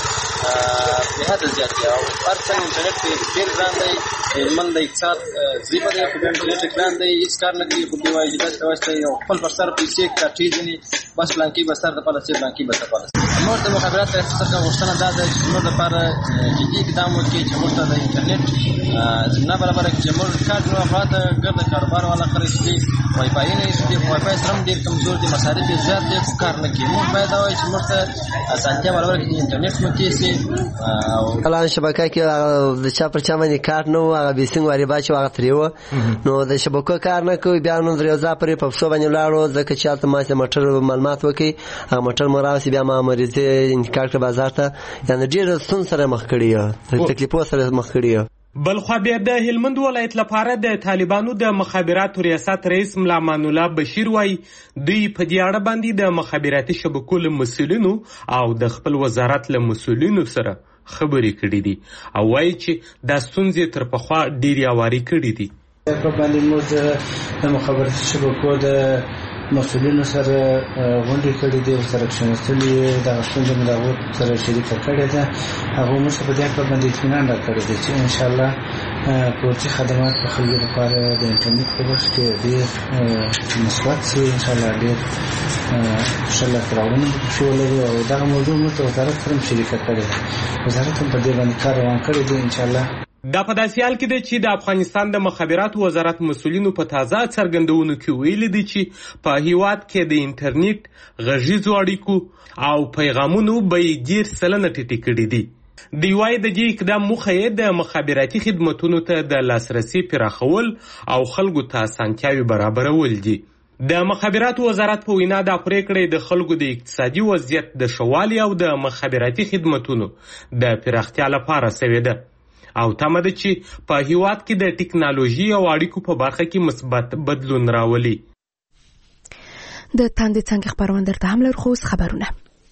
S9: به حد زیات دي او هر څنګه انټرنیټ ډېر ګران دی. هلمند د اقتصاد زیبه دی خو انټرنیټ ګران دی، هیڅ کار نه کوي، خو دی وایي چې واسطه یو خپل پر سر پیسې کاټېږي بس پلانکی به سر د پالیسي پلانکی به تپاله. موږ د مخابرات څخه غوښتنه دا ده چې موږ لپاره جدي اقدام وکړي چې موږ ته د انټرنیټ زمینه برابره کړي چې موږ کار نو افراد ګرد کاروبار والا خرڅ دي وای فای نه دي، وای فای سره ډېر کمزور دي، مصارف یې زیات دي، کار نه کوي. موږ باید دا وایي چې موږ ته اسانتیا برابره کړي انټرنیټ مو کیسي او
S11: کله شبکه کې د چا پر چا باندې کار نه و هغه بیسنګ واری باچ هغه تریو نو د شبکو کار نه کوي، بیا نو درځه پرې په څو باندې لاړو ځکه چې تاسو ما موټر معلومات وکي هغه موټر مراسي بیا ما مریضه انتقال کړ بازار ته، یعنی ډېر ستون سره مخ کړی تکلیفو سره مخ کړی.
S7: بلخوا بیا د هلمند ولایت لپاره د طالبانو د مخابراتو ریاست رئیس ملا امان الله بشیر وایي دوی په دې اړه باندې د مخابراتي شبکو له مسؤلینو او د خپل وزارت له مسؤلینو سره خبرې کړې دي او وایي چې دا ستونزې تر پخوا ډېرې هوارې کړې دي.
S9: په باندې موږ د مخابراتي شبکو د مسؤلینو سره غونډې کړې دي، ورسره کښېنستلي دغه ستونزه مو د هغو سره شریکه کړې ده. هغو موږ ته په دې باندې اطمینان راکړی دی چې انشاءالله
S12: پروتي خدمات په خلکو لپاره د انټرنیټ په برخه کې ډېر مثبت شي ان شاء الله ډېر انشاءالله کراوونه شو لري او دا موضوع مو ته وزارت سره شریکت کړي وزارت هم په دې باندې کار روان کړی دی ان شاء الله.
S7: دا په داسې حال کې دی چې د افغانستان د مخابراتو وزارت مسؤلینو په تازه څرګندونو کې ویلي دي چې په هیواد کې د انټرنیټ غږیزو اړیکو او پیغامونو بیې 10% ټیټې کړي دي. دوی وايي د دې اقدام موخه یې د مخابراتي خدمتونو ته د لاسرسي پراخول او خلکو ته اسانتیاوې برابرول دي. د مخابراتو وزارت په وینا دا پریکړه د خلکو د اقتصادي وضعیت د شوالي او د مخابراتي خدمتونو د پراختیا لپاره شوې ده او تمه ده چې په هیواد کې د ټکنالوژي او اړیکو په برخه کې مثبت بدلون راولي.
S3: د تاندې څنګه خبرونه درته هم لرو خو خبرونه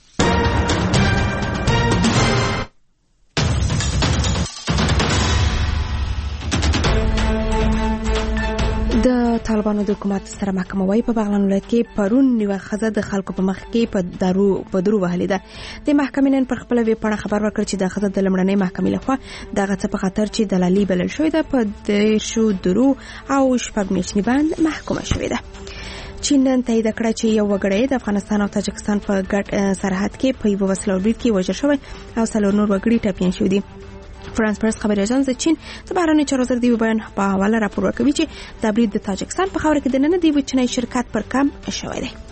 S3: د طالبانو د حکومت سره محکمه وايي په بغلان ولایت کې پرون یوه ښځه د خلکو په مخ کې په درو وهلې ده. د محکمې نن پر خپل ویب پاڼه خبر ورکړ چې د ښځه د لومړنۍ محکمې لخوا دغه څه په خاطر چې دلالي بلل شوې ده په 30 درو او 6 میاشتې باندې محکومه شوې ده. چین نن تایید کړه چې یو وګړی د افغانستان او تاجکستان په ګډ سرحد کې په یو وسله برید کې وژل شوی او 4 نور وګړي ټپیان شوي دي. فرانس پرس خبري اژانس د چین د بهرنیو چارو وزیر دی بیان په حواله راپور ورکوي چې د برید د تاجکستان په خاوره کې د نن دی وچنۍ شرکت پر کم شوی دی.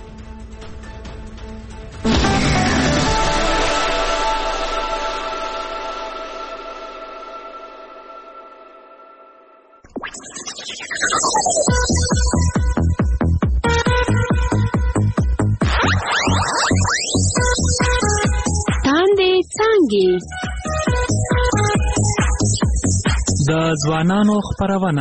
S13: تاندې څنګه د ځوانانو خبرونه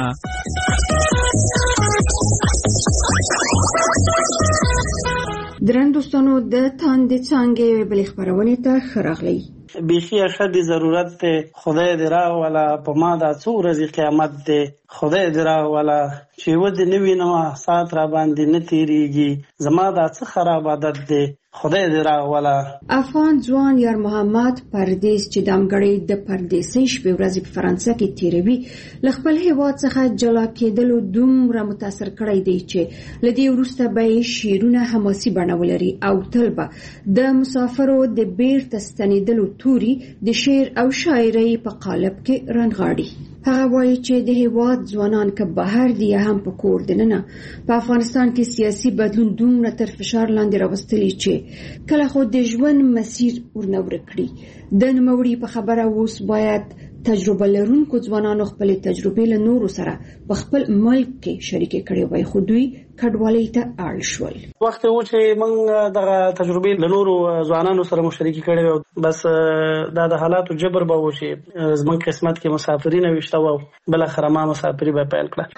S10: درن دوستانو د تاندې څنګه بلې خبرونه ته خراغلی
S14: بیخی اشد ضرورت ته خدای دې راولا په ما دا څو ورځې قیامت دې خدای دې راولا چې ود نوی نو سات را باندې نه تیریږي زما دا څه خراب عادت دې خدای دې راولا.
S10: افغان ځوان یار محمد پردیس چې دمګړی د پردیسۍ شپې ورځې په فرانسه کې تیروي له خپل هیواد څخه جلا کېدلو دومره متاثر کړی دی چې لدی وروسته به شیرونه حماسي بڼه ولري او تل به د مسافرو د بیرته ستنېدلو توري د شعر او شاعرۍ په قالب کې رنغاړي. هغه وایي چې د هیواد ځوانان که بهر دي هم په کور دننه په افغانستان کې سیاسي بدلون دومره تر فشار لاندې راوستلی چې کله خو د ژوند مسیر ورنور کړي. د نوموړي په خبره اوس باید تجربه لرونکو ځوانانو خپل تجربې له نورو سره په خپل ملک کې شریکې کړي وای خو دوی کډوالۍ ته اړ شول.
S14: وخت و چې موږ دغه تجربې له نورو ځوانانو سره مشارکي کړي بس دا د حالاتو جبر به و چې زموږ قسمت کې مسافرین وشته و بل اخر ما مسافري به پیل کړه.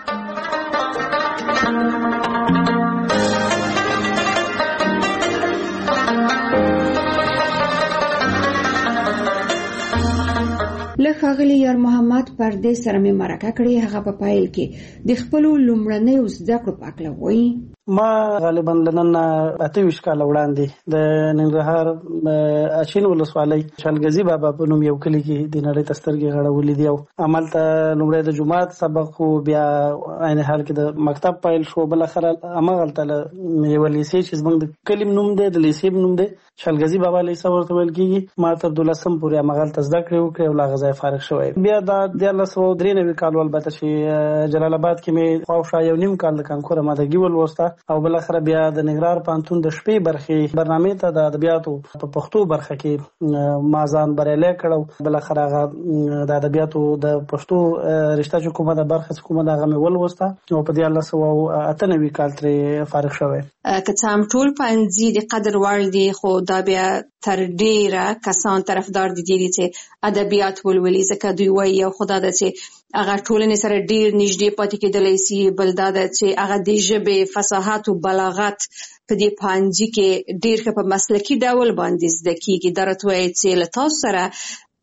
S10: له ښاغلي یار محمد پردیس سره مې مرکه کړې. هغه په پایل کې د خپلو لومړنیو زده کړو په اړه وایي.
S14: ما غالبا لنن 28 کال وړاندې د ننګرهار اچین ولسوالۍ شالګزي بابا په نوم یو کلی کې د نړۍ تسترګي غړولې دی او عملته لومړی د جمعات سبق خو بیا عین حال کې د مکتب پایل شو بل اخر امغلته یو لیسې چې زمونږ د کلم نوم دی د لیسې نوم دی شالګزي بابا لیسې ورته ویل کیږي. ما تر 12 پورې امغلته زده کړې وکړې او لا غزا فارغ شوی. بیا د 1993 کال البته چې جلال آباد کې مې خواوشا یو نیم کال د کانکور مادګي ولوسته او بل اخر بیا د ننګرهار پانتون د شپې برخې برنامه ته د ادبیاتو په پښتو برخه کې ما ځان بریالی کړو. بل اخر هغه د ادبیاتو د پښتو رشته چې کومه د برخه کومه د غمه ولوسته او په 1998 کال تر فارغ شوی.
S15: که څه هم ټول پنځه د قدر وړ دي خو دا بیا تر ډیره کسان طرفدار دي چې ادبیات ولولي ځکه دوی وایي او خدا د چې هغه ټولنې سره ډیر نږدې پاتې کېدلی سي. بل دا ده چې هغه د ژبې فصاحت او بلاغت په دې پنځه کې ډیر په مسلکي ډول باندې زده کیږي. درته وایي چې له تاسو سره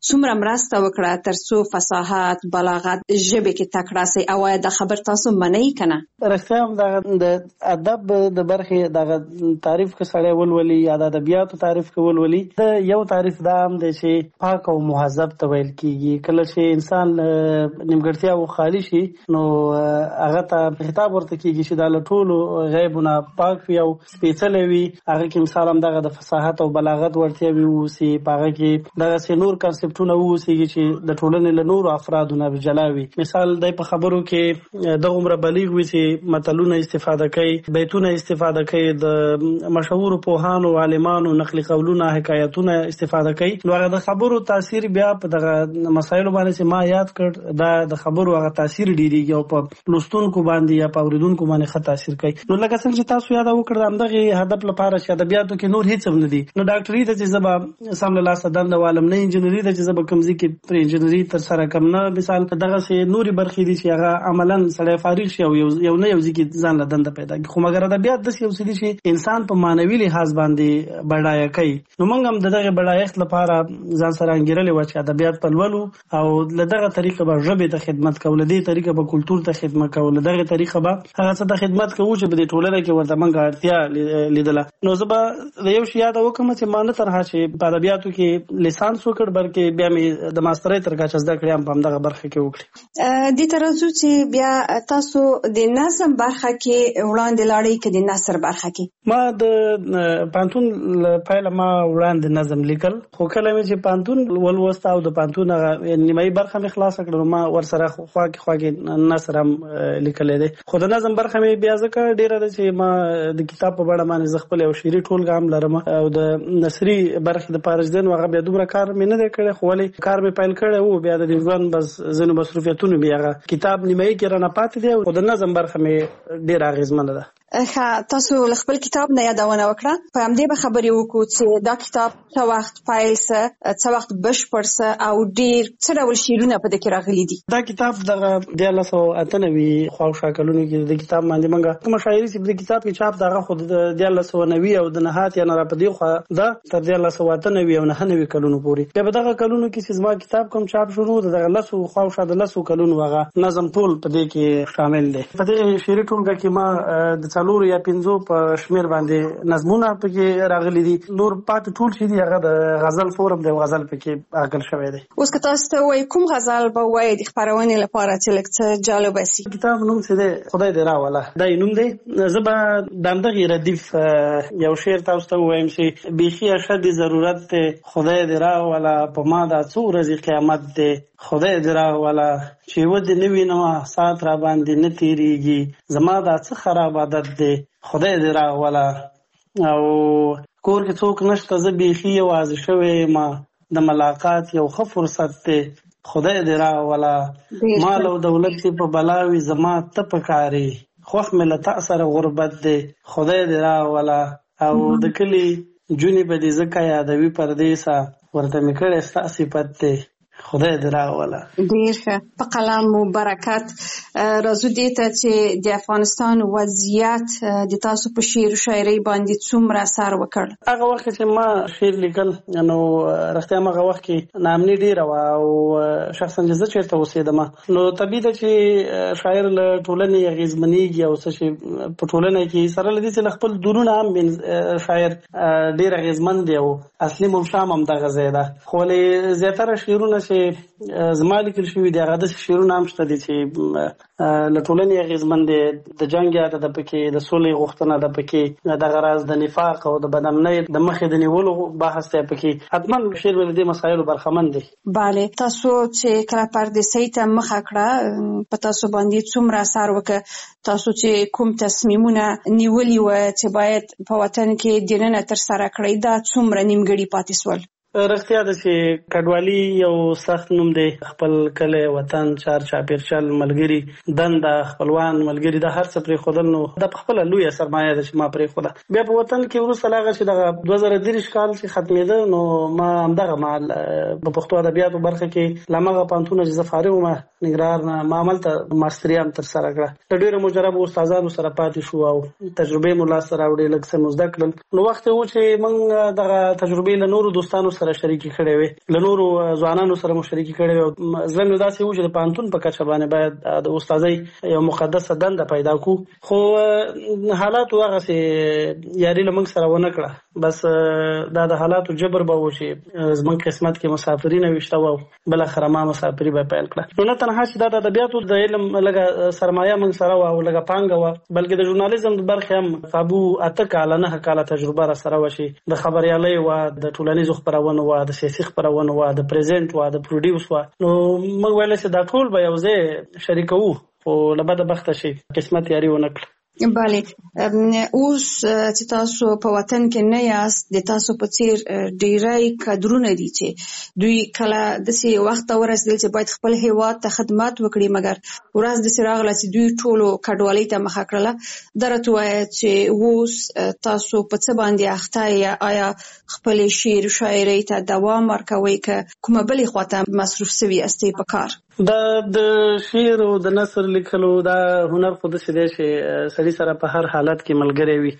S15: څومره مرسته وکړه ترڅو فصاحت بلاغت ژبه کې تکړه سي او دا خبر تاسو منئ کنه؟
S14: رښتیا هم د ادب د برخې د تعریف کې سړی ولولي یا د ادبیاتو تعریف کې ولولي. د یو تعریف دا هم دی چې پاک او مهذب ته ویل کیږي. کله چې انسان نیمګړتیا او خالی شي نو هغه ته خطاب ورته کیږي چې د ټولو غیبونه پاک وي او سپېڅلې وي. هغه کې مثال هم دغه د فصاحت او بلاغت ورته وي اوسي. هغه کې دغه نور کنسپټونه اوسي چې د ټولنې له نورو افرادو نه جلاوي. مثال د په خبرو کې د عمر بلیغ وي چې متلونه استفاده کوي، بیتونه استفاده کوي، د مشهور پوهانو عالمانو نقل قولونه حکایتونه استفاده کوي. نو هغه د خبرو تاثیر بیا په دغه مسایلو باندې چې ما یاد کړ دا د خبرو هغه تاثیر ډیریږي او په لوستونکو باندې یا په اوریدونکو باندې ښه تاثیر کوي. نو لکه څنګه چې تاسو یاد وکړل همدغه هدف لپاره چې ادبیاتو کې نور هیڅ هم نه دي. نو ډاکټري ته چې زبا سم له لاسه دند عالم نه انجنیری ته چې زبا کمزې کې پر انجنیری تر سره کم نه. مثال دغه سي نوري برخې دي چې هغه عملاً سړی فارغ شي او یو نه یو ځکه ځان له دند پیدا کوي. خو مګر ادبیات د یو څه دي چې انسان په مانوي لحاظ باندې بډایه کوي. نو موږ هم دغه بډایښت لپاره ځان سره انګیرلې و چې ادبیات په لولو او لدغه طریقه به ژبه ته خدمت کول، دي طریقه به کلچر ته خدمت کول، دغه طریقه به هغه څه ته خدمت کوو چې په ټولنه کې ورته موږ اړتیا لیدله. نو زبا د یو شی یاد وکم چې ما نه ترها چې په ادبیاتو کې لیسانس وکړ بلکې بیا مې د ماسترۍ تر کچه زده کړې هم په دغه برخه کې وکړې.
S15: د ترازو چې بیا تاسو د نظم برخه کې وړاندې لاړې کې د نثر برخه کې
S14: ما د پانتون پایله ما وړاندې نظم لیکل. خو کله مې چې پانتون ولوست او د پانتون نیمایي برخه مې خلاص کړل ما ورسره خواږه نثر هم لیکلې دي. خو د نظم برخه مې بیا ځکه ډیره ده چې ما د کتاب په بڼه باندې خپل یو شعري ټولګه هم لرم او د نثري برخه د پارجدن هغه بیا دومره کار مې نه دی کړی. خو ولې کار مې پیل کړی وو بیا د ژوند بس ځینو مصروفیتونو بیا کتاب نیمایي کې رانه پاتې دی او د نظم برخه مې ډیره اغیزمنه ده.
S15: تاسو خپل کتاب نه یادونه وکړه په همدې به خبرې وکړو چې دا کتاب څه وخت پیل سه، څه وخت بشپړ سه او ډیر څه ډول شعرونه په دې کې راغلي دي.
S14: دا کتاب دغه 1998 خواوشا کلونو کې د کتاب باندې منګه کوم شاعري چې د کتاب کې چاپ دغه خود د 1990 او د نهات یا نه را پدې خو دا تر 1998 او 99 کلونو پورې په دغه کلونو کې چې زما کتاب کوم چاپ شروع دغه لسو خواوشا د لسو کلونو هغه نظم ټول په دې کې شامل دي. په دې شعري ټولګه کې ما د څلور یا پنځو په شمیر باندې نظمونه پکې راغلي دي. نور پات ټول شي دي هغه د غزل فورم دی غزل پکې اغل شوی دی.
S15: اوس که تاسو ته وای کوم غزل به وای د خبرونه لپاره چې لکه جالب شي؟
S14: کتاب نوم څه دی؟ خدای دې راوله. دا نوم دی. زبا دندغه ردیف یو شعر تاسو ته وایم چې بیخي اشد ضرورت ته خدای دې راوله په ما دا څو ورځې قیامت دی خدای دې راوله چې ود نوی نو سات را باندې نه تیریږي زما دا څه خراب عادت دی خدای دې راوله او کور کې څوک نشته زه بیخي یوازې شوی ما د ملاقات یو ښه فرصت دی خدای دې راوله مال او دولت په بلاوي زما ته پکاري خوښ مې له تا سره غربت دی خدای دې راوله او د کلي جونې به دې ځکه یادوي پردیسه ورته مې کړی ستا صفت دی خدای دې راوله.
S15: ډېر ښه. په قلم مو برکت. راځو دې ته چې د افغانستان وضعیت د تاسو په شعر و شاعرۍ باندې څومره اثر وکړ؟
S14: هغه وخت چې ما شعر لیکل نو رښتیا هغه وخت کې ناامني ډېره وه او شخصا چې زه چېرته اوسېدم نو طبیعي ده چې شاعر له ټولنې اغېزمنېږي او څه چې په ټولنه کې سره له دې چې له خپل دورونه هم شاعر ډېر اغېزمن دی او اصلي ممشام هم دغه ځای ده. خو ولې زیاتره شعرونه چې زما لیکل شوي دي هغه داسې شعرونه هم شته دي چې له ټولنې اغېزمن دي. د جنګ یاد ده پکې، د سولې غوښتنه ده پکې، دغه راز د نفاق او د بدامنۍ د مخې د نیولو بحث دی پکې. حتما شعر له دې مسایلو برخمن دی.
S15: بله. تاسو چې کله پردیسۍ ته مخه کړه په تاسو باندې څومره اثر وکړ؟ تاسو چې کوم تصمیمونه نیولي وه چې باید په وطن کې دننه ترسره کړئ دا څومره نیمګړي پاتې سول؟
S14: رښتیا ده چې کډوالي یو سخت نوم دی. خپل کلی، وطن، چار چاپېرچل، ملګري، دنده، خپلوان، ملګري دا هر څه پرېښودل نو دا په خپله لویه سرمایه ده چې ما پرېښوده. بیا په وطن کې وروسته له هغه چې دغه 2023 کال چې ختمېده نو ما همدغه مهال په پښتو ادبیاتو برخه کې له همغه پوهنتونه چې زه فارغ وم ننګرهار نه ما هملته ماستري هم ترسره کړه. د ډېرو مجربو استادانو سره پاتې شو او تجربې مو لاسته راوړې، لږ څه مو زده کړل. نو وخت و چې موږ دغه تجربې له نورو دوستانو سره سره شریکي کړې وي له نورو ځوانانو سره مو شریکي کړې وي زه نو داسې و چې د پانتون په کچه باندې باید د استادۍ یو مقدسه دنده پیدا کو خو حالات هغه سي یاري لمنګ سره ونه کړه بس دا د حالاتو جبر به و چې زمون قسمت کې مسافرین وشته و بل اخر ما مسافری به پیل کړه نو نه تنها چې د ادبیاتو د علم لګه سرمایه من سره و او لګه پانګه و بلکې د ژورنالیزم د برخه هم قابو اته کاله نه کاله تجربه را سره وشي د خبريالۍ و د ټولنیزو خبرونه و د سیاسي خبرونه و د پریزنټ و د پروډوس و نو موږ ویل چې دا ټول به یو ځای شریکو او لبد بخته شي قسمت یاري ونکړه
S15: بله اوس چې تاسو په وطن کې نه یاست د تاسو په څیر ډیری کادرونه دي چې دوی کله د سی وخت ورسېدل چې باید خپل هیواد ته خدمات وکړي مګر ورځ د سراغله چې دوی ټولو کډوالۍ ته مخه کړله درته وایي چې اوس تاسو په څه باندې اخته یا آیا خپل شعر شاعرۍ ته دوام ورکوي که کومه بلې خواته مصروف سوي استي په کار
S14: د شعر او د نثر لیکلو دا هنر خود څه دی چې سړي سره په هر حالت کې ملګری وي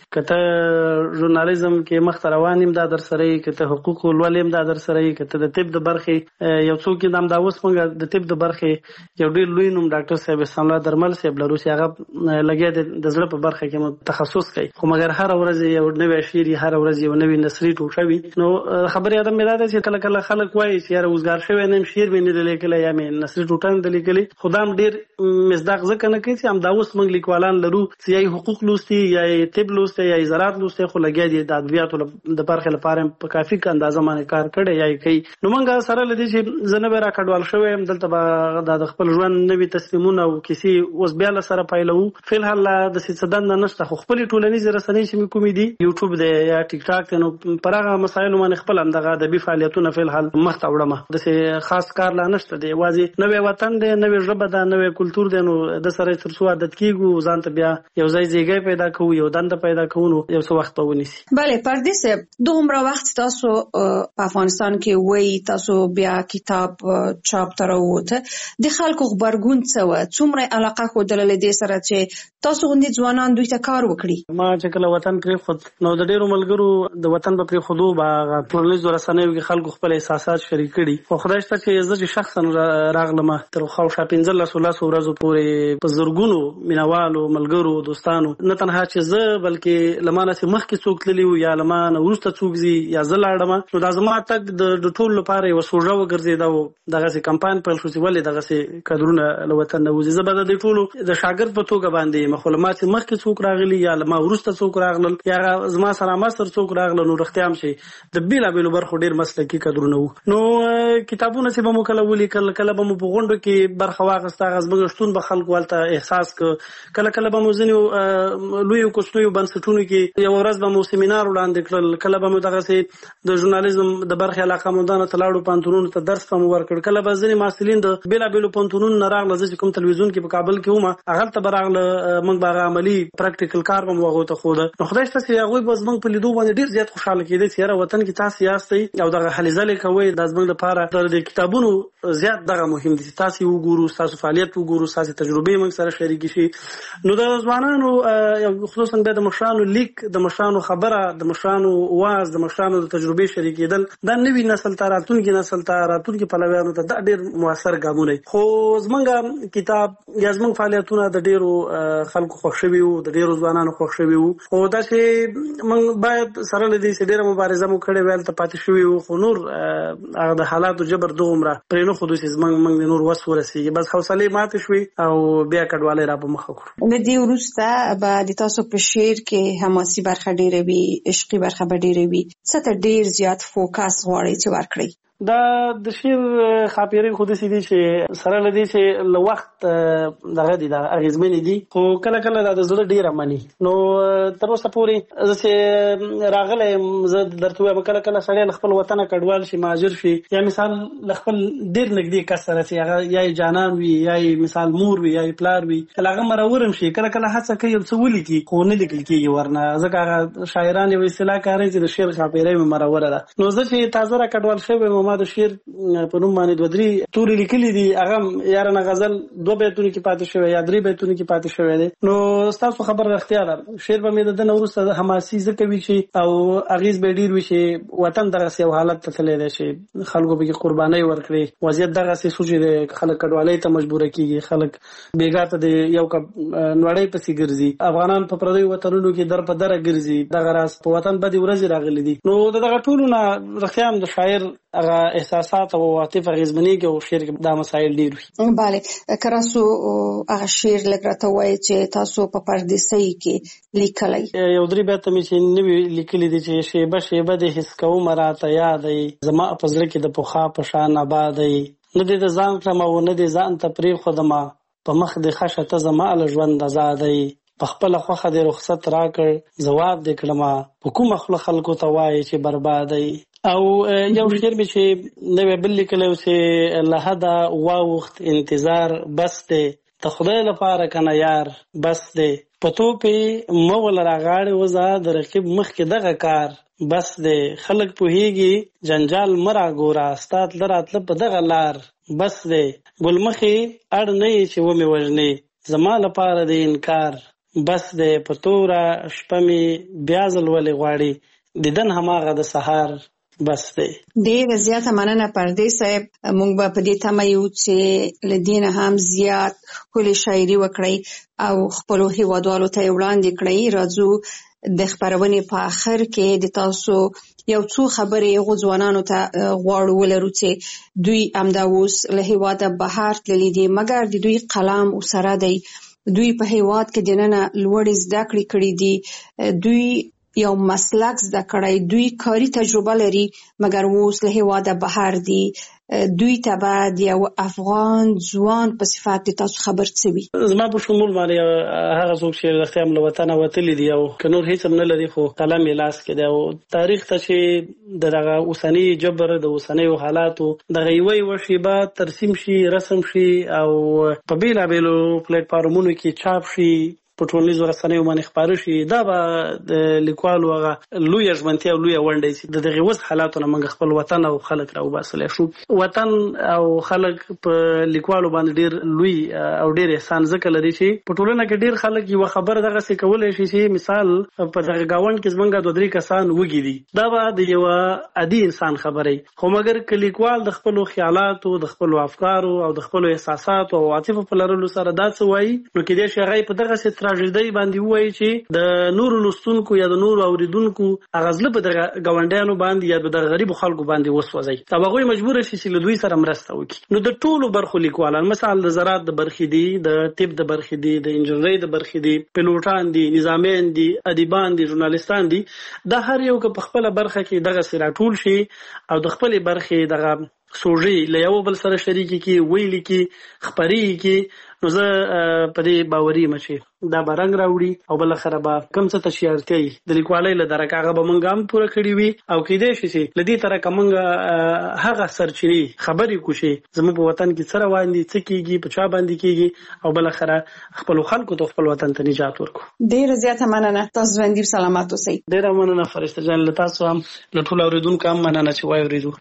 S14: کته ژورنالیزم کې مخ روانیم دا در سره کته حقوق ولیم دا در سره کته د طب د برخه یو څوک نام دا اوس موږ د طب د برخه یو ډیر لوی نوم ډاکټر صاحب ساملا درمل صاحب لروسي هغه لګي د زړه په برخه کې تخصص کوي خو مګر هر ورځ یو نوې شعر هر ورځ یو نوې نثري ټوټوي نو خبرې ادم مې دا چې کله کله خلک وایي چې یاره وزګار شوی نیم شعر مې نه لیکلی یا مې نثري ټوټان د لیکلي خدام ډیر مصداق ځکه نه کوي چې هم دا اوس موږ لیکوالان لرو چې یا حقوق لوستي یا طب لوستي یا زراعت لوستي خو لګیا دي د ادبیاتو د برخه لپاره په کافي اندازه باندې کار کړي یا کوي نو موږ سره لدی چې زنه را کډوال شوی هم دلته د خپل ژوند نوي تصمیمونه او کسی اوس بیا سره پایلو فل حال د سیدن نشته خو خپل ټولنیز رسنۍ چې کومې دي یوټیوب دی یا ټیک ټاک نو پرغه مسایل باندې خپل اندغه د بي فعالیتونه فل حال مخ ته وړم د خاص کار لا نشته دی وازي نوې وطن دی نوې ژبه ده نوې کلچر دی نو د سره ترڅو عادت کیږو ځان ته بیا یو ځای ځای پیدا کوو یو دند پیدا کوو نو یو څه وخت په ونیسي
S15: بله پردیس دومره وخت تاسو په افغانستان کې وای تاسو بیا کتاب چاپ تر وته د خلکو خبرګون څه څومره علاقه خو دلل دې سره چې تاسو غوندي ځوانان دوی ته کار وکړي
S14: ما چې کله وطن پرې خود نو د ډیرو ملګرو د وطن په پرې خودو با ټولنیز رسنیو کې خلکو خپل احساسات شریک کړي خو خدای شته چې زه شخصا راغلم تر خو شاپینځل له 16 ورځو پورې په زرګونو مینوالو ملګرو دوستانو نه تنها چې زه بلکې لمانه چې مخکې څوک تللی یا لمانه ورسته څوک زی یا زه لاړم نو دا زما تک د ټول لپاره یو سوژه وګرځیدا دغه سي کمپاین پر شو چې ولې دغه سي کډرونه له وطن نه وځي زه به د ټولو د شاګرد په توګه باندې مخالفت مخکې څوک راغلی یا لما ورسته څوک راغلل یا زما سره ماستر څوک راغلل نو رختيام شي د بیلا بیلو برخو ډیر مسلکی کډرونه نو کتابونه چې به مو کله ولي کله به مو په غونډو کې برخه واغسته غزبګشتون به خلکو ولته احساس کله کله به مو ځنیو لوی کوستوي بنسټونو کې یو ورځ به مو سیمینار وړاندې کړل کله به مو دغه سي د ژورنالیزم د برخه علاقه مودانه تلاړو پانتونونو ته درس هم ورکړ کله به ځنی ماسلین د بیلا بیلو پانتونونو نه راغله چې کوم تلویزیون کې په کابل کې ومه هغه ته براغله موږ باغ عملی پریکټیکل کار هم وغوته خو ده نو خدای شته چې هغه به زمونږ په لیدو باندې ډیر زیات خوشاله کېدی چې هر وطن کې تاسو یاستئ او دغه حلیزل کوي د زمونږ لپاره د کتابونو زیات دغه مهم دي تاسو وګورو تاسو فعالیت وګورو تاسو تجربه موږ سره شریک شي نو د ځوانانو خصوصا د مشرانو لیک د مشرانو خبره د مشرانو واز د مشرانو د تجربه شریکېدل د نوي نسل ته راتلونکي پلویانو ته د ډیر موثر ګامونه خو زمونږ کتاب یا زمونږ فعالیتونه د ډیرو خلکو خوشوي او د ډیرو ځوانانو خوشوي او دا چې موږ باید سره لدی چې ډیره مبارزه مو کړې ویل ته پاتې شوی او خو نور هغه د حالاتو جبر دومره پرې نه خو دوی زمونږ د نور وس ورسیږي بس حوصله ماته شوي او بیا کډواله را په مخ کړو
S15: د دې وروسته به د تاسو په شعر کې حماسي برخه ډیره وي عشقي برخه به ډیره وي څه ته ډیر زیات فوکس غواړي چې ورکړي
S14: دا د شعر خاطرې خود سې دي چې سره لدی چې له وخت دغه دي د اغیزمن دي خو کله کله د زړه ډیره مانی نو تر اوسه پورې زه راغله زه درته وایم کله کله سړی خپل وطن کډوال شي مهاجر شي یا مثال خپل ډیر نږدې کس سره چې هغه یا جانان وي یا مثال مور وي یا پلار وي کله هغه مرورم شي کله کله هڅه کوي څه ولي کو نه لیکل کیږي ورنه ځکه شاعران یو اصطلاح کاري چې د شعر خاطرې مروره ده نو زه چې تازه را کډوال شوی زما د شعر په نوم باندې دوه درې توري لیکلي دي، هغه یارانه غزل 2 بیتونه کې پاتې شوی یا 3 بیتونه کې پاتې شوی دی. نو تاسو خبر راختیا ده شعر به مې د نورسته د حماسي ځکه وی شي او اغیز به ډیر وی شي، وطن دغه یو حالت ته تللی دی چې خلکو به قرباني ورکړي، وضعیت دغه څه سوچي دی، خلک کډوالۍ ته مجبور کیږي، خلک بیګا ته د یو نړۍ پسې ګرځي، افغانان په پردیو وطنونو کې در په دره ګرځي، دغه راز په وطن باندې ورځي راغلي دي. نو دغه ټولو نه رښتیا هم د شاعر هغه احساسات او عاطفه غیزمنېږي او شعر کې دا مسایل ډیر وي.
S15: بله کراسو هغه شعر لږ راته وایي چې تاسو په پردیسۍ کې لیکلی.
S14: یو 3 بیت مې چې نوي لیکلي دي چې شیبه شیبه د حس کوم راته یادی، زما په زړه کې د پخوا په شان آبادی، نه دې د ځان کړم او نه دې ځان ته پرېښودمه، په مخ دې ښه ته زما له ژوند ازادی، په خپله خوښه دې رخصت راکړ ځواب دې کړمه، په کومه خوله خلکو ته وایي چې بربادی. او یو شعر مې چې نوی بل لیکلی چې له حده واوښت انتظار بس دی، د خدای لپاره کنه یار بس دی، په توپې مه ولره غاړې وځه د رقیب مخکې دغه کار بس دی، خلک پوهیږي جنجال مه راګوره ستا تله راتله په دغه لار بس دی، ګل مخې اړ نه یې چې ومې وژنې زما لپاره د انکار بس دی، په توره شپه مې بیا ځل ولې غواړي دیدن هماغه د سهار بس دی.
S15: ډېره زیاته مننه پردیس صاحب، موږ به په دې تمه یو چې له دې نه هم زیات ښکلې شاعري وکړئ او خپلو هیوادوالو ته یې وړاندې کړئ. راځو د خپرونې په آخر کې د تاسو یو څو خبرې هغو ځوانانو ته غواړو ولرو چې دوی همدا اوس له هیواده بهر تللي دي، مګر د دوی قلم ورسره دی، دوی په هیواد کې دننه لوړې زده کړې کړې دي، دوی یو مسلک زده کړی، دوی کاري تجربه لري، مګر اوس له هیواده بهر دي. دوی ته به د یو افغان ځوان په صفت د تاسو خبر څه وي؟
S14: زما په شمول باندې هغه څوک چې رښتیا هم له وطنه وتلي دي او که نور هیڅ هم نه لري خو قلم یې لاس کې دی او تاریخ ته چې د دغه اوسني جبر د اوسنیو حالاتو دغه یوه شیبه ترسیم شي، رسم شي او په بېلابېلو پلیټفارمونو کې چاپ شي، په ټولنیزو رسنیو باندې خپاره شي، دا به د لیکوالو هغه لویه ژمنتیا او لویه ونډه شي د دغې اوس حالاتو نه موږ خپل وطن او خلک راوباسلی شو. وطن او خلک په لیکوالو باندې ډېر لوی او ډېر احسان ځکه لري چې په ټولنه کې ډېر خلک یوه خبره دغسې کولی شي چې مثال په دغه ګاونډ کې زموږ 2-3 کسان وږي دي، دا به د یوه عادي انسان خبرې، خو مګر که لیکوال د خپلو خیالاتو، د خپلو افکارو او د خپلو احساساتو او عاطفو په لرلو سره دا څه وایي، نو کېدای شي هغه یې په دغسې تراژیدۍ باندې ووایي چې د نورو لوستونکو یا د نورو اوریدونکو هغه زړه په دغه ګاونډیانو باندې یا د غریبو خلکو باندې وسوځي او هغوی مجبوره شي چې له دوی سره مرسته وکړي. نو د ټولو برخو لیکوالان مثال د زراعت د برخې دي، د طب د برخې دي، د انجنیرۍ د برخې دي، پیلوټان دي، نظامیان دي، ادیبان دي، ژورنالیستان دي، دا هر یو که په خپله برخه کې دغسې راټول شي او د خپلې برخې دغه سوژې له یو بل سره شریکې کړي، ویلي کړي، خپرې کړي، نو زه په دې باوري یم چې دا به رنګ راوړي او بالاخره به کوم څه ته چې اړتیا وي د لیکوالۍ له درکه هغه به موږ هم پوره کړي وي او کیدای شي چې له دې طرحه موږ هغه سرچینې خبرې کړو چې زموږ په وطن کې څه روان دي، څه کېږي، په چا باندې کېږي او بالاخره خپلو خلکو ته خپل وطن ته نجات ورکړو.
S15: ډېره زیاته مننه، تاسو ژوندي سلامت اوسئ.
S14: ډېره مننه فرشته جان، له تاسو هم له ټولو اورېدونکو هم مننه چې واورېدو.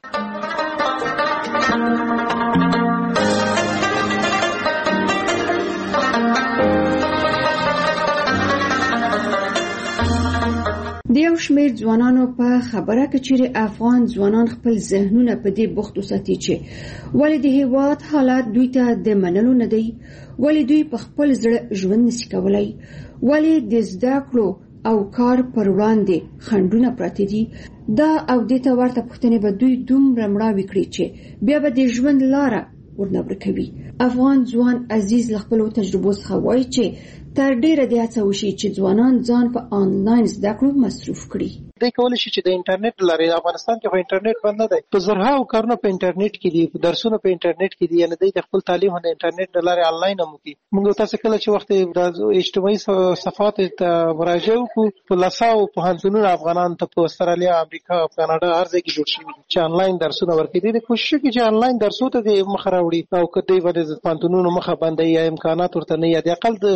S16: د یو شمېر ځوانانو په خبره کې چیرې افغان ځوانان خپل ذهنونه په دې بوخت وساتي چې ولې د هېواد حالات دوی ته د منلو نه دی، ولې دوی په خپل زړه ژوند نشي کولی، ولې د زده کړو او کار پر وړاندې خنډونه پراته دي. دا او دې ته ورته پوښتنې به دوی دومره مړاوي کړي چې بیا به د ژوند لاره ورنه ورکوي. افغان ځوان عزیز له خپلو تجربو څخه وایي چې تر ډیره د هڅه وشي چې ځوانان ځان په آنلاین زده کړو مصروف کړي.
S17: دوی کولی شي چې د انټرنیټ لارې، افغانستان کې خو انټرنیټ بند نه دی، په زرهاو کارونه په انټرنیټ کې دي، درسونه په انټرنیټ کې دي، یعنې دوی د خپل تعلیم د انټرنیټ له لارې آنلاین هم وکړي. موږ تاسو کله چې وخت د اجتماعي صفحاتو ته مراجعه وکړو، په لساو پوهنتونونه افغانان ته په استرالیا، امریکا او کاناډا هر ځای کې جوړ شوي دي چې آنلاین درسونه ورکوي. دوی د کوشش کوي چې آنلاین درسونو ته د مخه راوړي او که دوی باندې پوهنتونونو مخه بندوي یا امکانات ورته نه وي، د اقل چې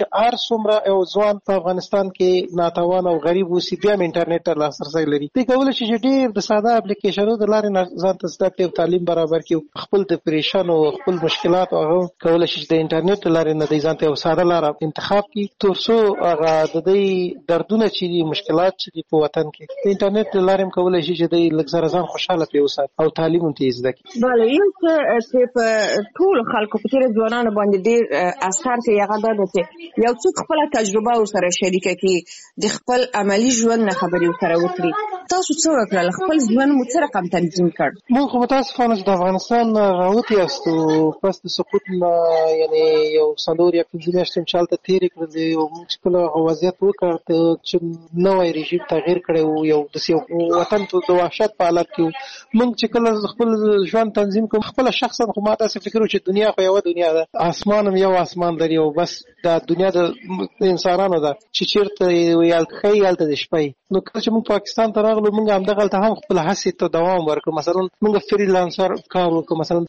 S17: هر څومره یو ځوان په افغانستان کې ناتوان او غریب اوسي بیا هم انټرنیټ ته لاسرسی لري. دی کولی شي چې ډېر د ساده اپلیکیشنونو د لارې ځان ته زده کړي او تعلیم برابر کړي. خپل ډپریشن او خپل مشکلات هغه کولی شي چې د انټرنیټ له لارې نه دی ځان ته یو ساده لاره انتخاب کړي تر څو هغه د دې دردونه چې دي مشکلات چې دي په وطن کې د انټرنیټ له لارې هم کولی شي چې دی لږ زره ځان خوشحاله پرې وساتي او تعلیم هم ترې زده کړي.
S15: بله یو څه چې په ټولو خلکو په تېره ځوانانو باندې ډېر اثر کوي هغه دا ده چې یو څوک خپله تجربه ورسره شریکه کړي د خپل عملي ژوند نه خبرې ورسره وکړي. تاسو څه وکړل؟ خپل ژوند مو څه رقم تنظیم کړ؟
S17: موږ خو متاسفانه چې د افغانستان راوتي یاستو پس د سقوط نه یعنې یو 4 یا 5 میاشتې چې هلته تېرې کړلې او موږ چې کله هغه وضعیت وکړ چې نوی رژیم تغییر کړی و یو داسې وطن د وحشت په حالت کې و. موږ چې کله خپل ژوند تنظیم کوم خپله شخصا خو ما داسې فکر و چې دنیا خو یوه دنیا ده، اسمان هم یو اسمان لري او بس دا دنیا د انسانانو ده چې چېرته وي ښایي هلته د شپه. نو کله چې موږ پاکستان ته راغلو موږ همدغلته هم خپل هڅې ته دوام ورکړو. مثلا موږ فریلانسر کار وکړو، مثلا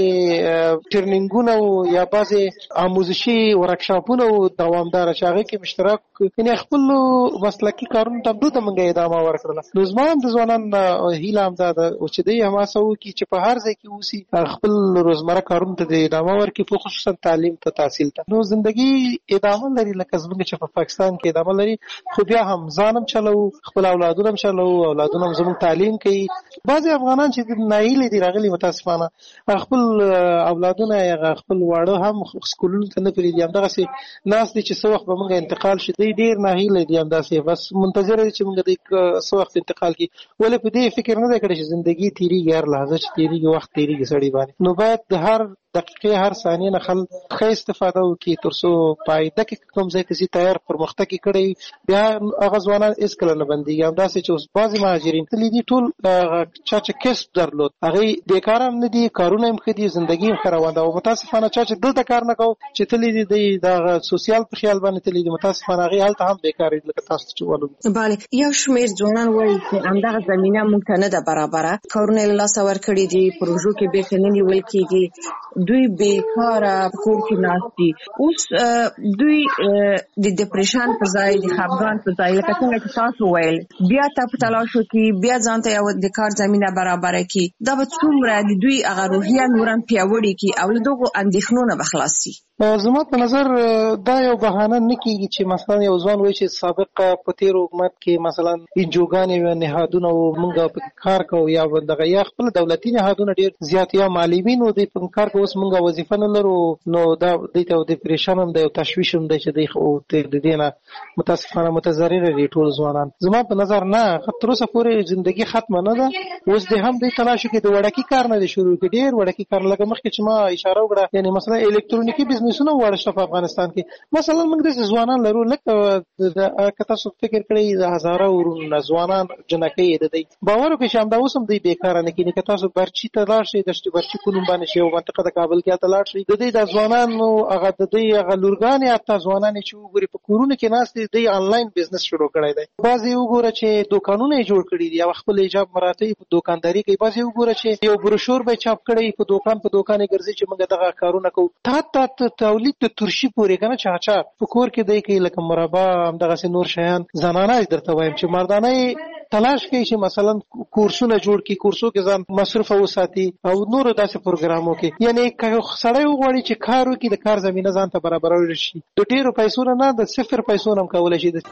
S17: بعضې ټریننګونه یا بعضې آموزشي ورکشاپونه و دوامداره چې هغې کې مشترک یعنې خپلو مسلکي کارونو ته همدو ته موږ ادامه ورکړله. نو زما هم د ځوانانو هیله همدا ده چې دوی هم هڅه وکړي چې په هر ځای کې اوسي خپل روزمره کارونو ته د ادامه ورکړي په خصوصا تعلیم ته تحصیل ته. نو زندګي ادامه لري لکه زموږ چې په پاکستان کې ادامه لري، خو بیا هم ځان هم چلوو، خپل اولادونه هم چلوو، اولادونه هم زموږ تعلیم کوي. بعضې افغانان چې ناهیلې دي راغلي متاسفانه خپل اولادونه یا خپل واړه هم سکولونو ته نه پرېږدي، همدغسې ناست دي چې څه وخت به موږ انتقال شي. دوی ډېر ناهیلی دي، همداسې بس منتظره دي چې موږ دوی څه وخت انتقال کړي. ولې په دې فکر نه دی کړی چې زندګي تېرېږي، هر لحظه چې تېرېږي وخت تېرېږي سړي باندې. نو باید د هر دقیقې هر ثانیې نه خلک ښه استفاده وکړي تر څو په آینده کې کوم ځای ته ځي تیار پرمختګ یې کړی بیا هغه ځوانان هېڅکله نه بندېږي. همداسې چې اوس بعضې مهاجرین تللي دي ټول چا چې کسب درلود هغوی بېکاره هم نه دي، کارونه هم ښه دي، زندګي هم ښه روان ده. او متاسفانه چا چې دلته کار نه کوو چې تللي دي دوی د سوسیال په خیال باندې تللي دي، متاسفانه هغوی هلته هم بېکاره دي لکه تاسو چې ولولو.
S15: بله یو شمېر ځوانان وایي چې همدغه زمینه موږ ته نه ده برابره، کارونه یې له لاسه ورکړي دي، پروژو کې بېرته نه نیول کېږي، دوی بېکاره په کور کې ناست دي. اوس دوی د ډپریشن په ځای د خفګان په ځای لکه څنګه چې تاسو ویل بیا ته په تلاش وکړي، بیا ځان ته یو د کار زمینه برابره کړي، دا به څومره د دوی هغه روحیه نور هم پیاوړې کړي او له دغو اندېښنو نه به خلاص شي.
S17: زما په نظر دا یو بهانه نه کېږي چې مثلا یو ځوان وایي چې سابق په تېر حکومت کې مثلا انجوګانې وې، نهادونه و، موږ پکې کار کوو یا دغه یا خپل دولتي نهادونه ډېر زیات یا معلمین و دوی په کار کوي. اوس موږ وظیفه نه لرو نو دا دوی ته ډپریشن هم دی او تشویش هم دی چې دوی د دې نه متاسفانه متضرره دي ټول ځوانان. زما په نظر نه تر اوسه پورې زندګي ختمه نه ده. اوس د هم دوی تلاش وکړي د وړکي کار نه دی شروع کړي، ډېر وړکي کار لکه مخکې چې ما اشاره وکړه یعنې مثلا الکترونیکي بزنسونه واړه شته په افغانستان کې. مثلا موږ داسې ځوانان لرو لکه که تاسو فکر کړئ د هزاره ورونه ځوانان جنکۍ د دوی باور وکړئ چې همدا اوس هم دوی بېکاره نه کېږي. که تاسو برچي ته لاړ شئ، دشت برچي په نوم باندې شي یو منطقه د کابل کې هلته لاړ شئ، د دوی د ځوانانو هغه د دوی هغه لورګانې حتی ځوانانې چې وګورئ په کورونو کې ناست دي، دوی آنلاین بزنس شروع کړی دی. بعضې وګوره چې دوکانونه یې جوړ کړي دي او خپل ایجاب مراتب په دوکانداري کوي. بعضې وګوره چې یو بروشور به یې چاپ کړی په دوکان یې ګرځي چې موږ دغه کارونه کوو. تا تولید د ترشي پورې که نه چې اچار په کور کې دی کوي لکه مربا همدغسې نور شیان. زنانه یې درته وایم چې مردانه یې تلاش کوي چې مثلا کورسونه جوړ کړي، کورسو کې ځان مصروفه وساتي او نورو داسې پروګرامو کې. یعنې که سړی وغواړي چې کار وکړي د کار زمینه ځان ته برابرولی شي، د ډېرو پیسو نه د 0 پیسو نه هم کولی شي.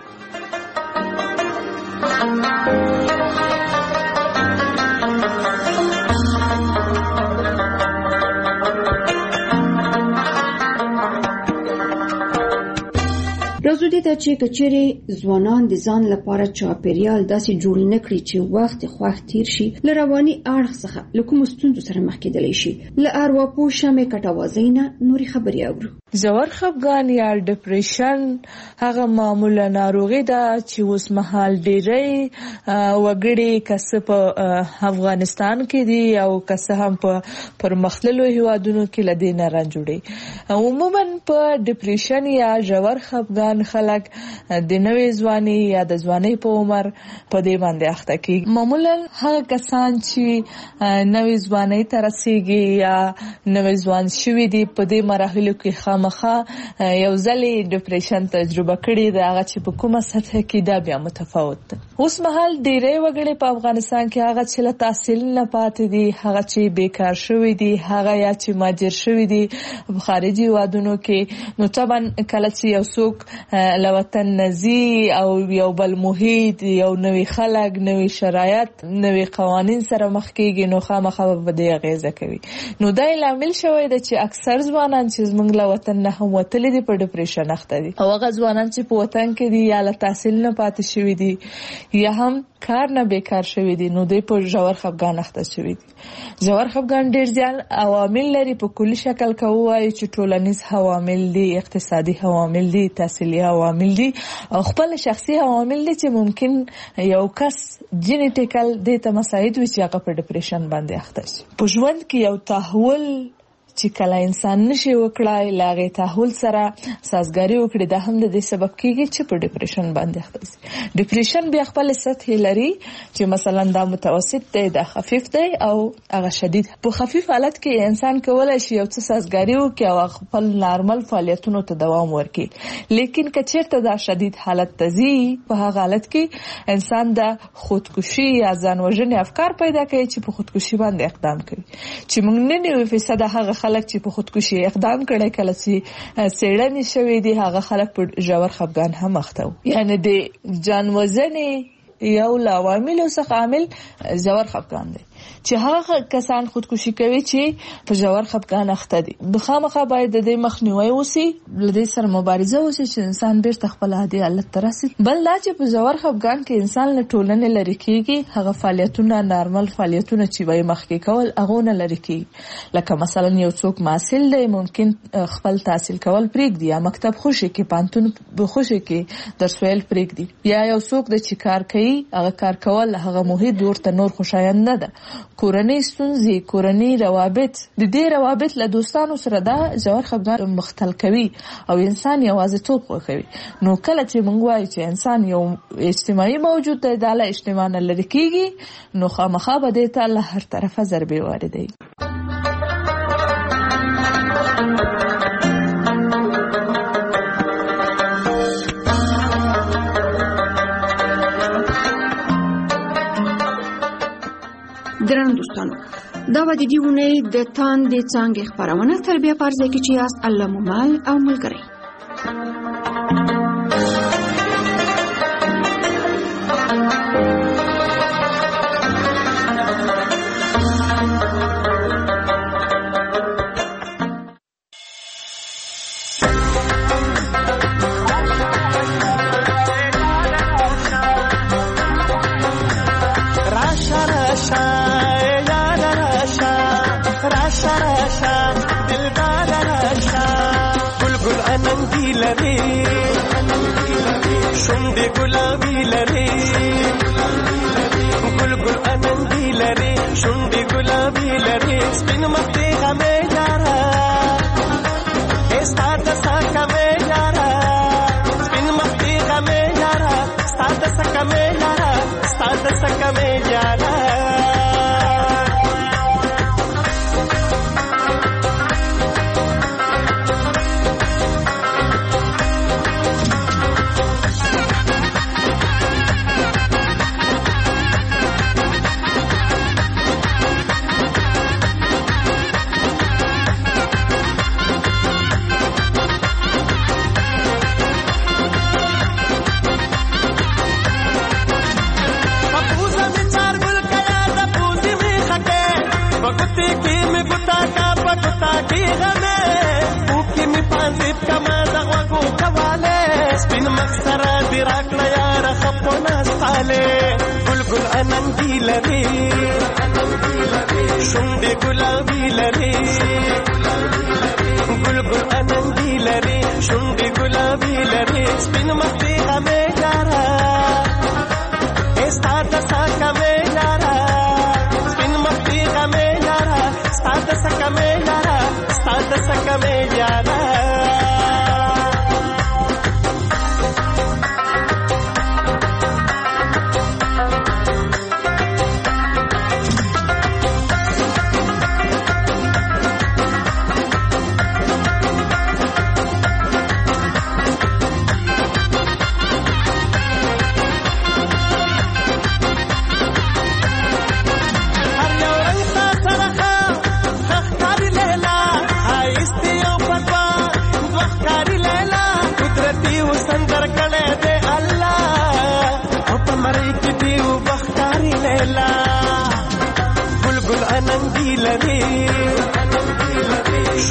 S16: راځو دې ته چې کچېرې ځوانان د ځان لپاره چاپېریال داسې جوړ نه کړي چې وخت خوښ تیر شي، له رواني اړخ څخه له کومو ستونزو سره مخ کېدلی شي. له ارواپوه شمې کټوازۍ نه نورې خبرې اورو.
S18: ژور خفګان یا ډپریشن هغه معموله ناروغي ده چې اوس مهال ډېری وګړي که څه په افغانستان کې دي او که څه هم په پرمختللو هیوادونو کې له دې نه رنځ وړي. عموما په ډپریشن یا ژور خفګان خلک د نوې ځواني یا د ځواني په عمر په دې باندې اخته کیږي. معمولا هغه کسان چې نوې ځواني ته رسیږي یا نوې ځوان شوي دي په دې مراحلو کې خامخا یو ځلې ډیپریشن تجربه کړي دا هغه چې په کومه سطح کې دا بیا متفاوت ده. اوس مهال ډېرې وګړي په افغانستان کې هغه چې له تحصیل نه پاتې دي، هغه چې بیکار شوي دي، هغه یا چې مهاجر شوي دي په خارجي هیوادونو کې. نو طبعا کله چې یو څوک له وطن نزي او یو بل محیط، یو نوي خلک، نوي شرایط، نوي قوانین سره مخ کېږي نو خامخا به دې اغیزه کوي. نو دا لامل شوی دی چې اکثر ځوانان چې زموږ له وطن نه هم وتلي دي په ډیپریشن اخته دي، او هغه ځوانان چې په وطن کې دي یا له تحصیل نه پاتې شوي دي یا هم کار نه بیکار شوي دي نو دوی په ژور خفګان اخته شوي دي. ژور خفګان ډېر زیات عوامل لري. په کلي شکل کې وایي چې ټولنیز عوامل دي، اقتصادي عوامل دي، تحصیلي عوامل دي او خپل شخصي عوامل دي چې ممکن یو کس جینیټیکل دې ته مساعد وي چې هغه په ډیپریشن باندې اخته شي. په ژوند کې یو تحول چې کله انسان نشي وکړای لاغه تحول سره سازګاری وکړي دا هم د دې سبب کیږي چې په ډیپریشن باندې اخته شي. ډیپریشن بیا خپل سطح لري چې مثلا دا متوسط دی، دا خفیف دی او هغه شدید. په خفیف حالت کې انسان کولای شي یو څه سازګاری وکړي او خپل نارمل فعالیتونو ته دوام ورکړي. لیکن که چیرته دا شدید حالت تزي په هغه حالت کې انسان د خودکشي یا ځان وژنې افکار پیدا کوي چې په خودکشي باندې اقدام کوي. چې موږ نه 90% هغه خلک چې په خودکشي اقدام کړي کله چې څېړنې شوې دي هغه خلک په ژور خفګان هم اخته وو. یعنی د ځان وژنې یو له عواملو څخه عامل ژور خفګان دی چې هغه کسان خودکشي کوي چې په ژور خفګان اخته دي. خامخا باید د دې مخنیوي وشي، له دې سره مبارزه وشي چې انسان بیرته خپل عادي حالت ته رسي. بل دا چې په ژور خفګان کې انسان له ټولنې لرې کېږي، هغه فعالیتونه نارمل فعالیتونه چې وایي مخکې کول هغه نه لرې کېږي. لکه مثلا یو څوک محصل دی ممکن خپل تحصیل کول پرېږدي یا مکتب خوشي کې پانتون خوشي کې درس ویل پرېږدي، یا یو څوک د چې کار کوي هغه کار کول هغه محیط ورته نور خوشایند نه ده. کورنۍ ستونزې، کورنۍ روابط، د دې روابط له دوستانو سره دا ژور خفګان مختل کوي او انسان یوازیتوب خوښوي. نو کله چې موږ وایو چې انسان یو اجتماعي موجود دی دا له اجتماع نه لرې کېږي نو خامخا به دې ته له هر طرفه ضربې واردوي.
S16: درنو دوستانو دا و د دې ونې د تاندې څانګې خپرونه تر بیا پرځای کې چې یاست الله مو مل او ملګری.
S19: شونډې ګلابي لري ګل ګل انندي لري شونډې ګلابي لري سپین مخ دې غمې یاره ستا د سکه مې یاره سپین مخ دې غمې یاره ستا د سکه مې یاره ستا د سکه مې یاره شونډې ګلابي لري ګل ګل انندي لري شونډې ګلابي لري سپین مخ دې غمې یاره ستا د سکه مې یاره سپین مخ دې غمې یاره ستا د سکه مې یاره ستا د سکه مې یاره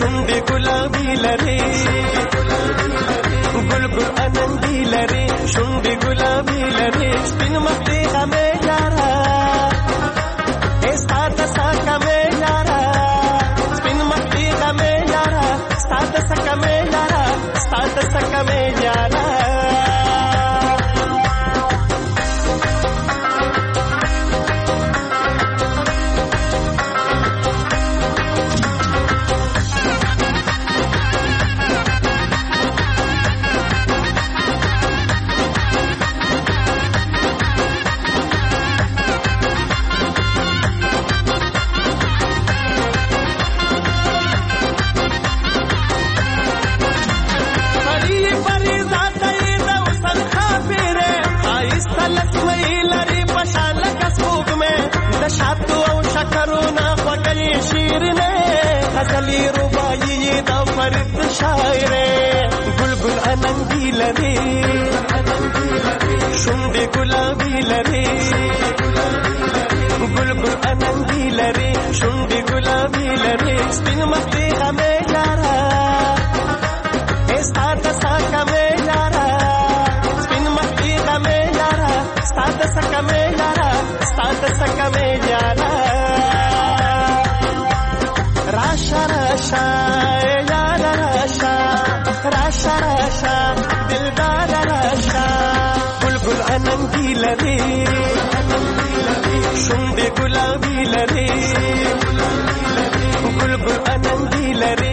S19: شونډې ګلابي لري ګل ګل اننګي لري شونډې ګلابي لري سپین مخ دې غمې یاره ستا د سکه مې یاره سپین مخ دې غمې یاره ستا د سکه مې یاره ستا د سکه مې یاره شاتو او شکرونه خوږلې شیرینه غزلې رباعي د فرید شاعرې ګل ګل اننګي لري شونډې ګلابي لري ګل ګل اننګي لري شونډې ګلابي لري سپین مخ دې غمې یاره ستا د سکه مې یاره سپین مخ دې غمې یاره ستا د سکه مې یاره ستا د سکه مې یاره راشه راشه یاره راشه راشه راشه دلدار راشه ګل ګل اننګي لري شونډې ګلابي لري ګل ګل اننګي لري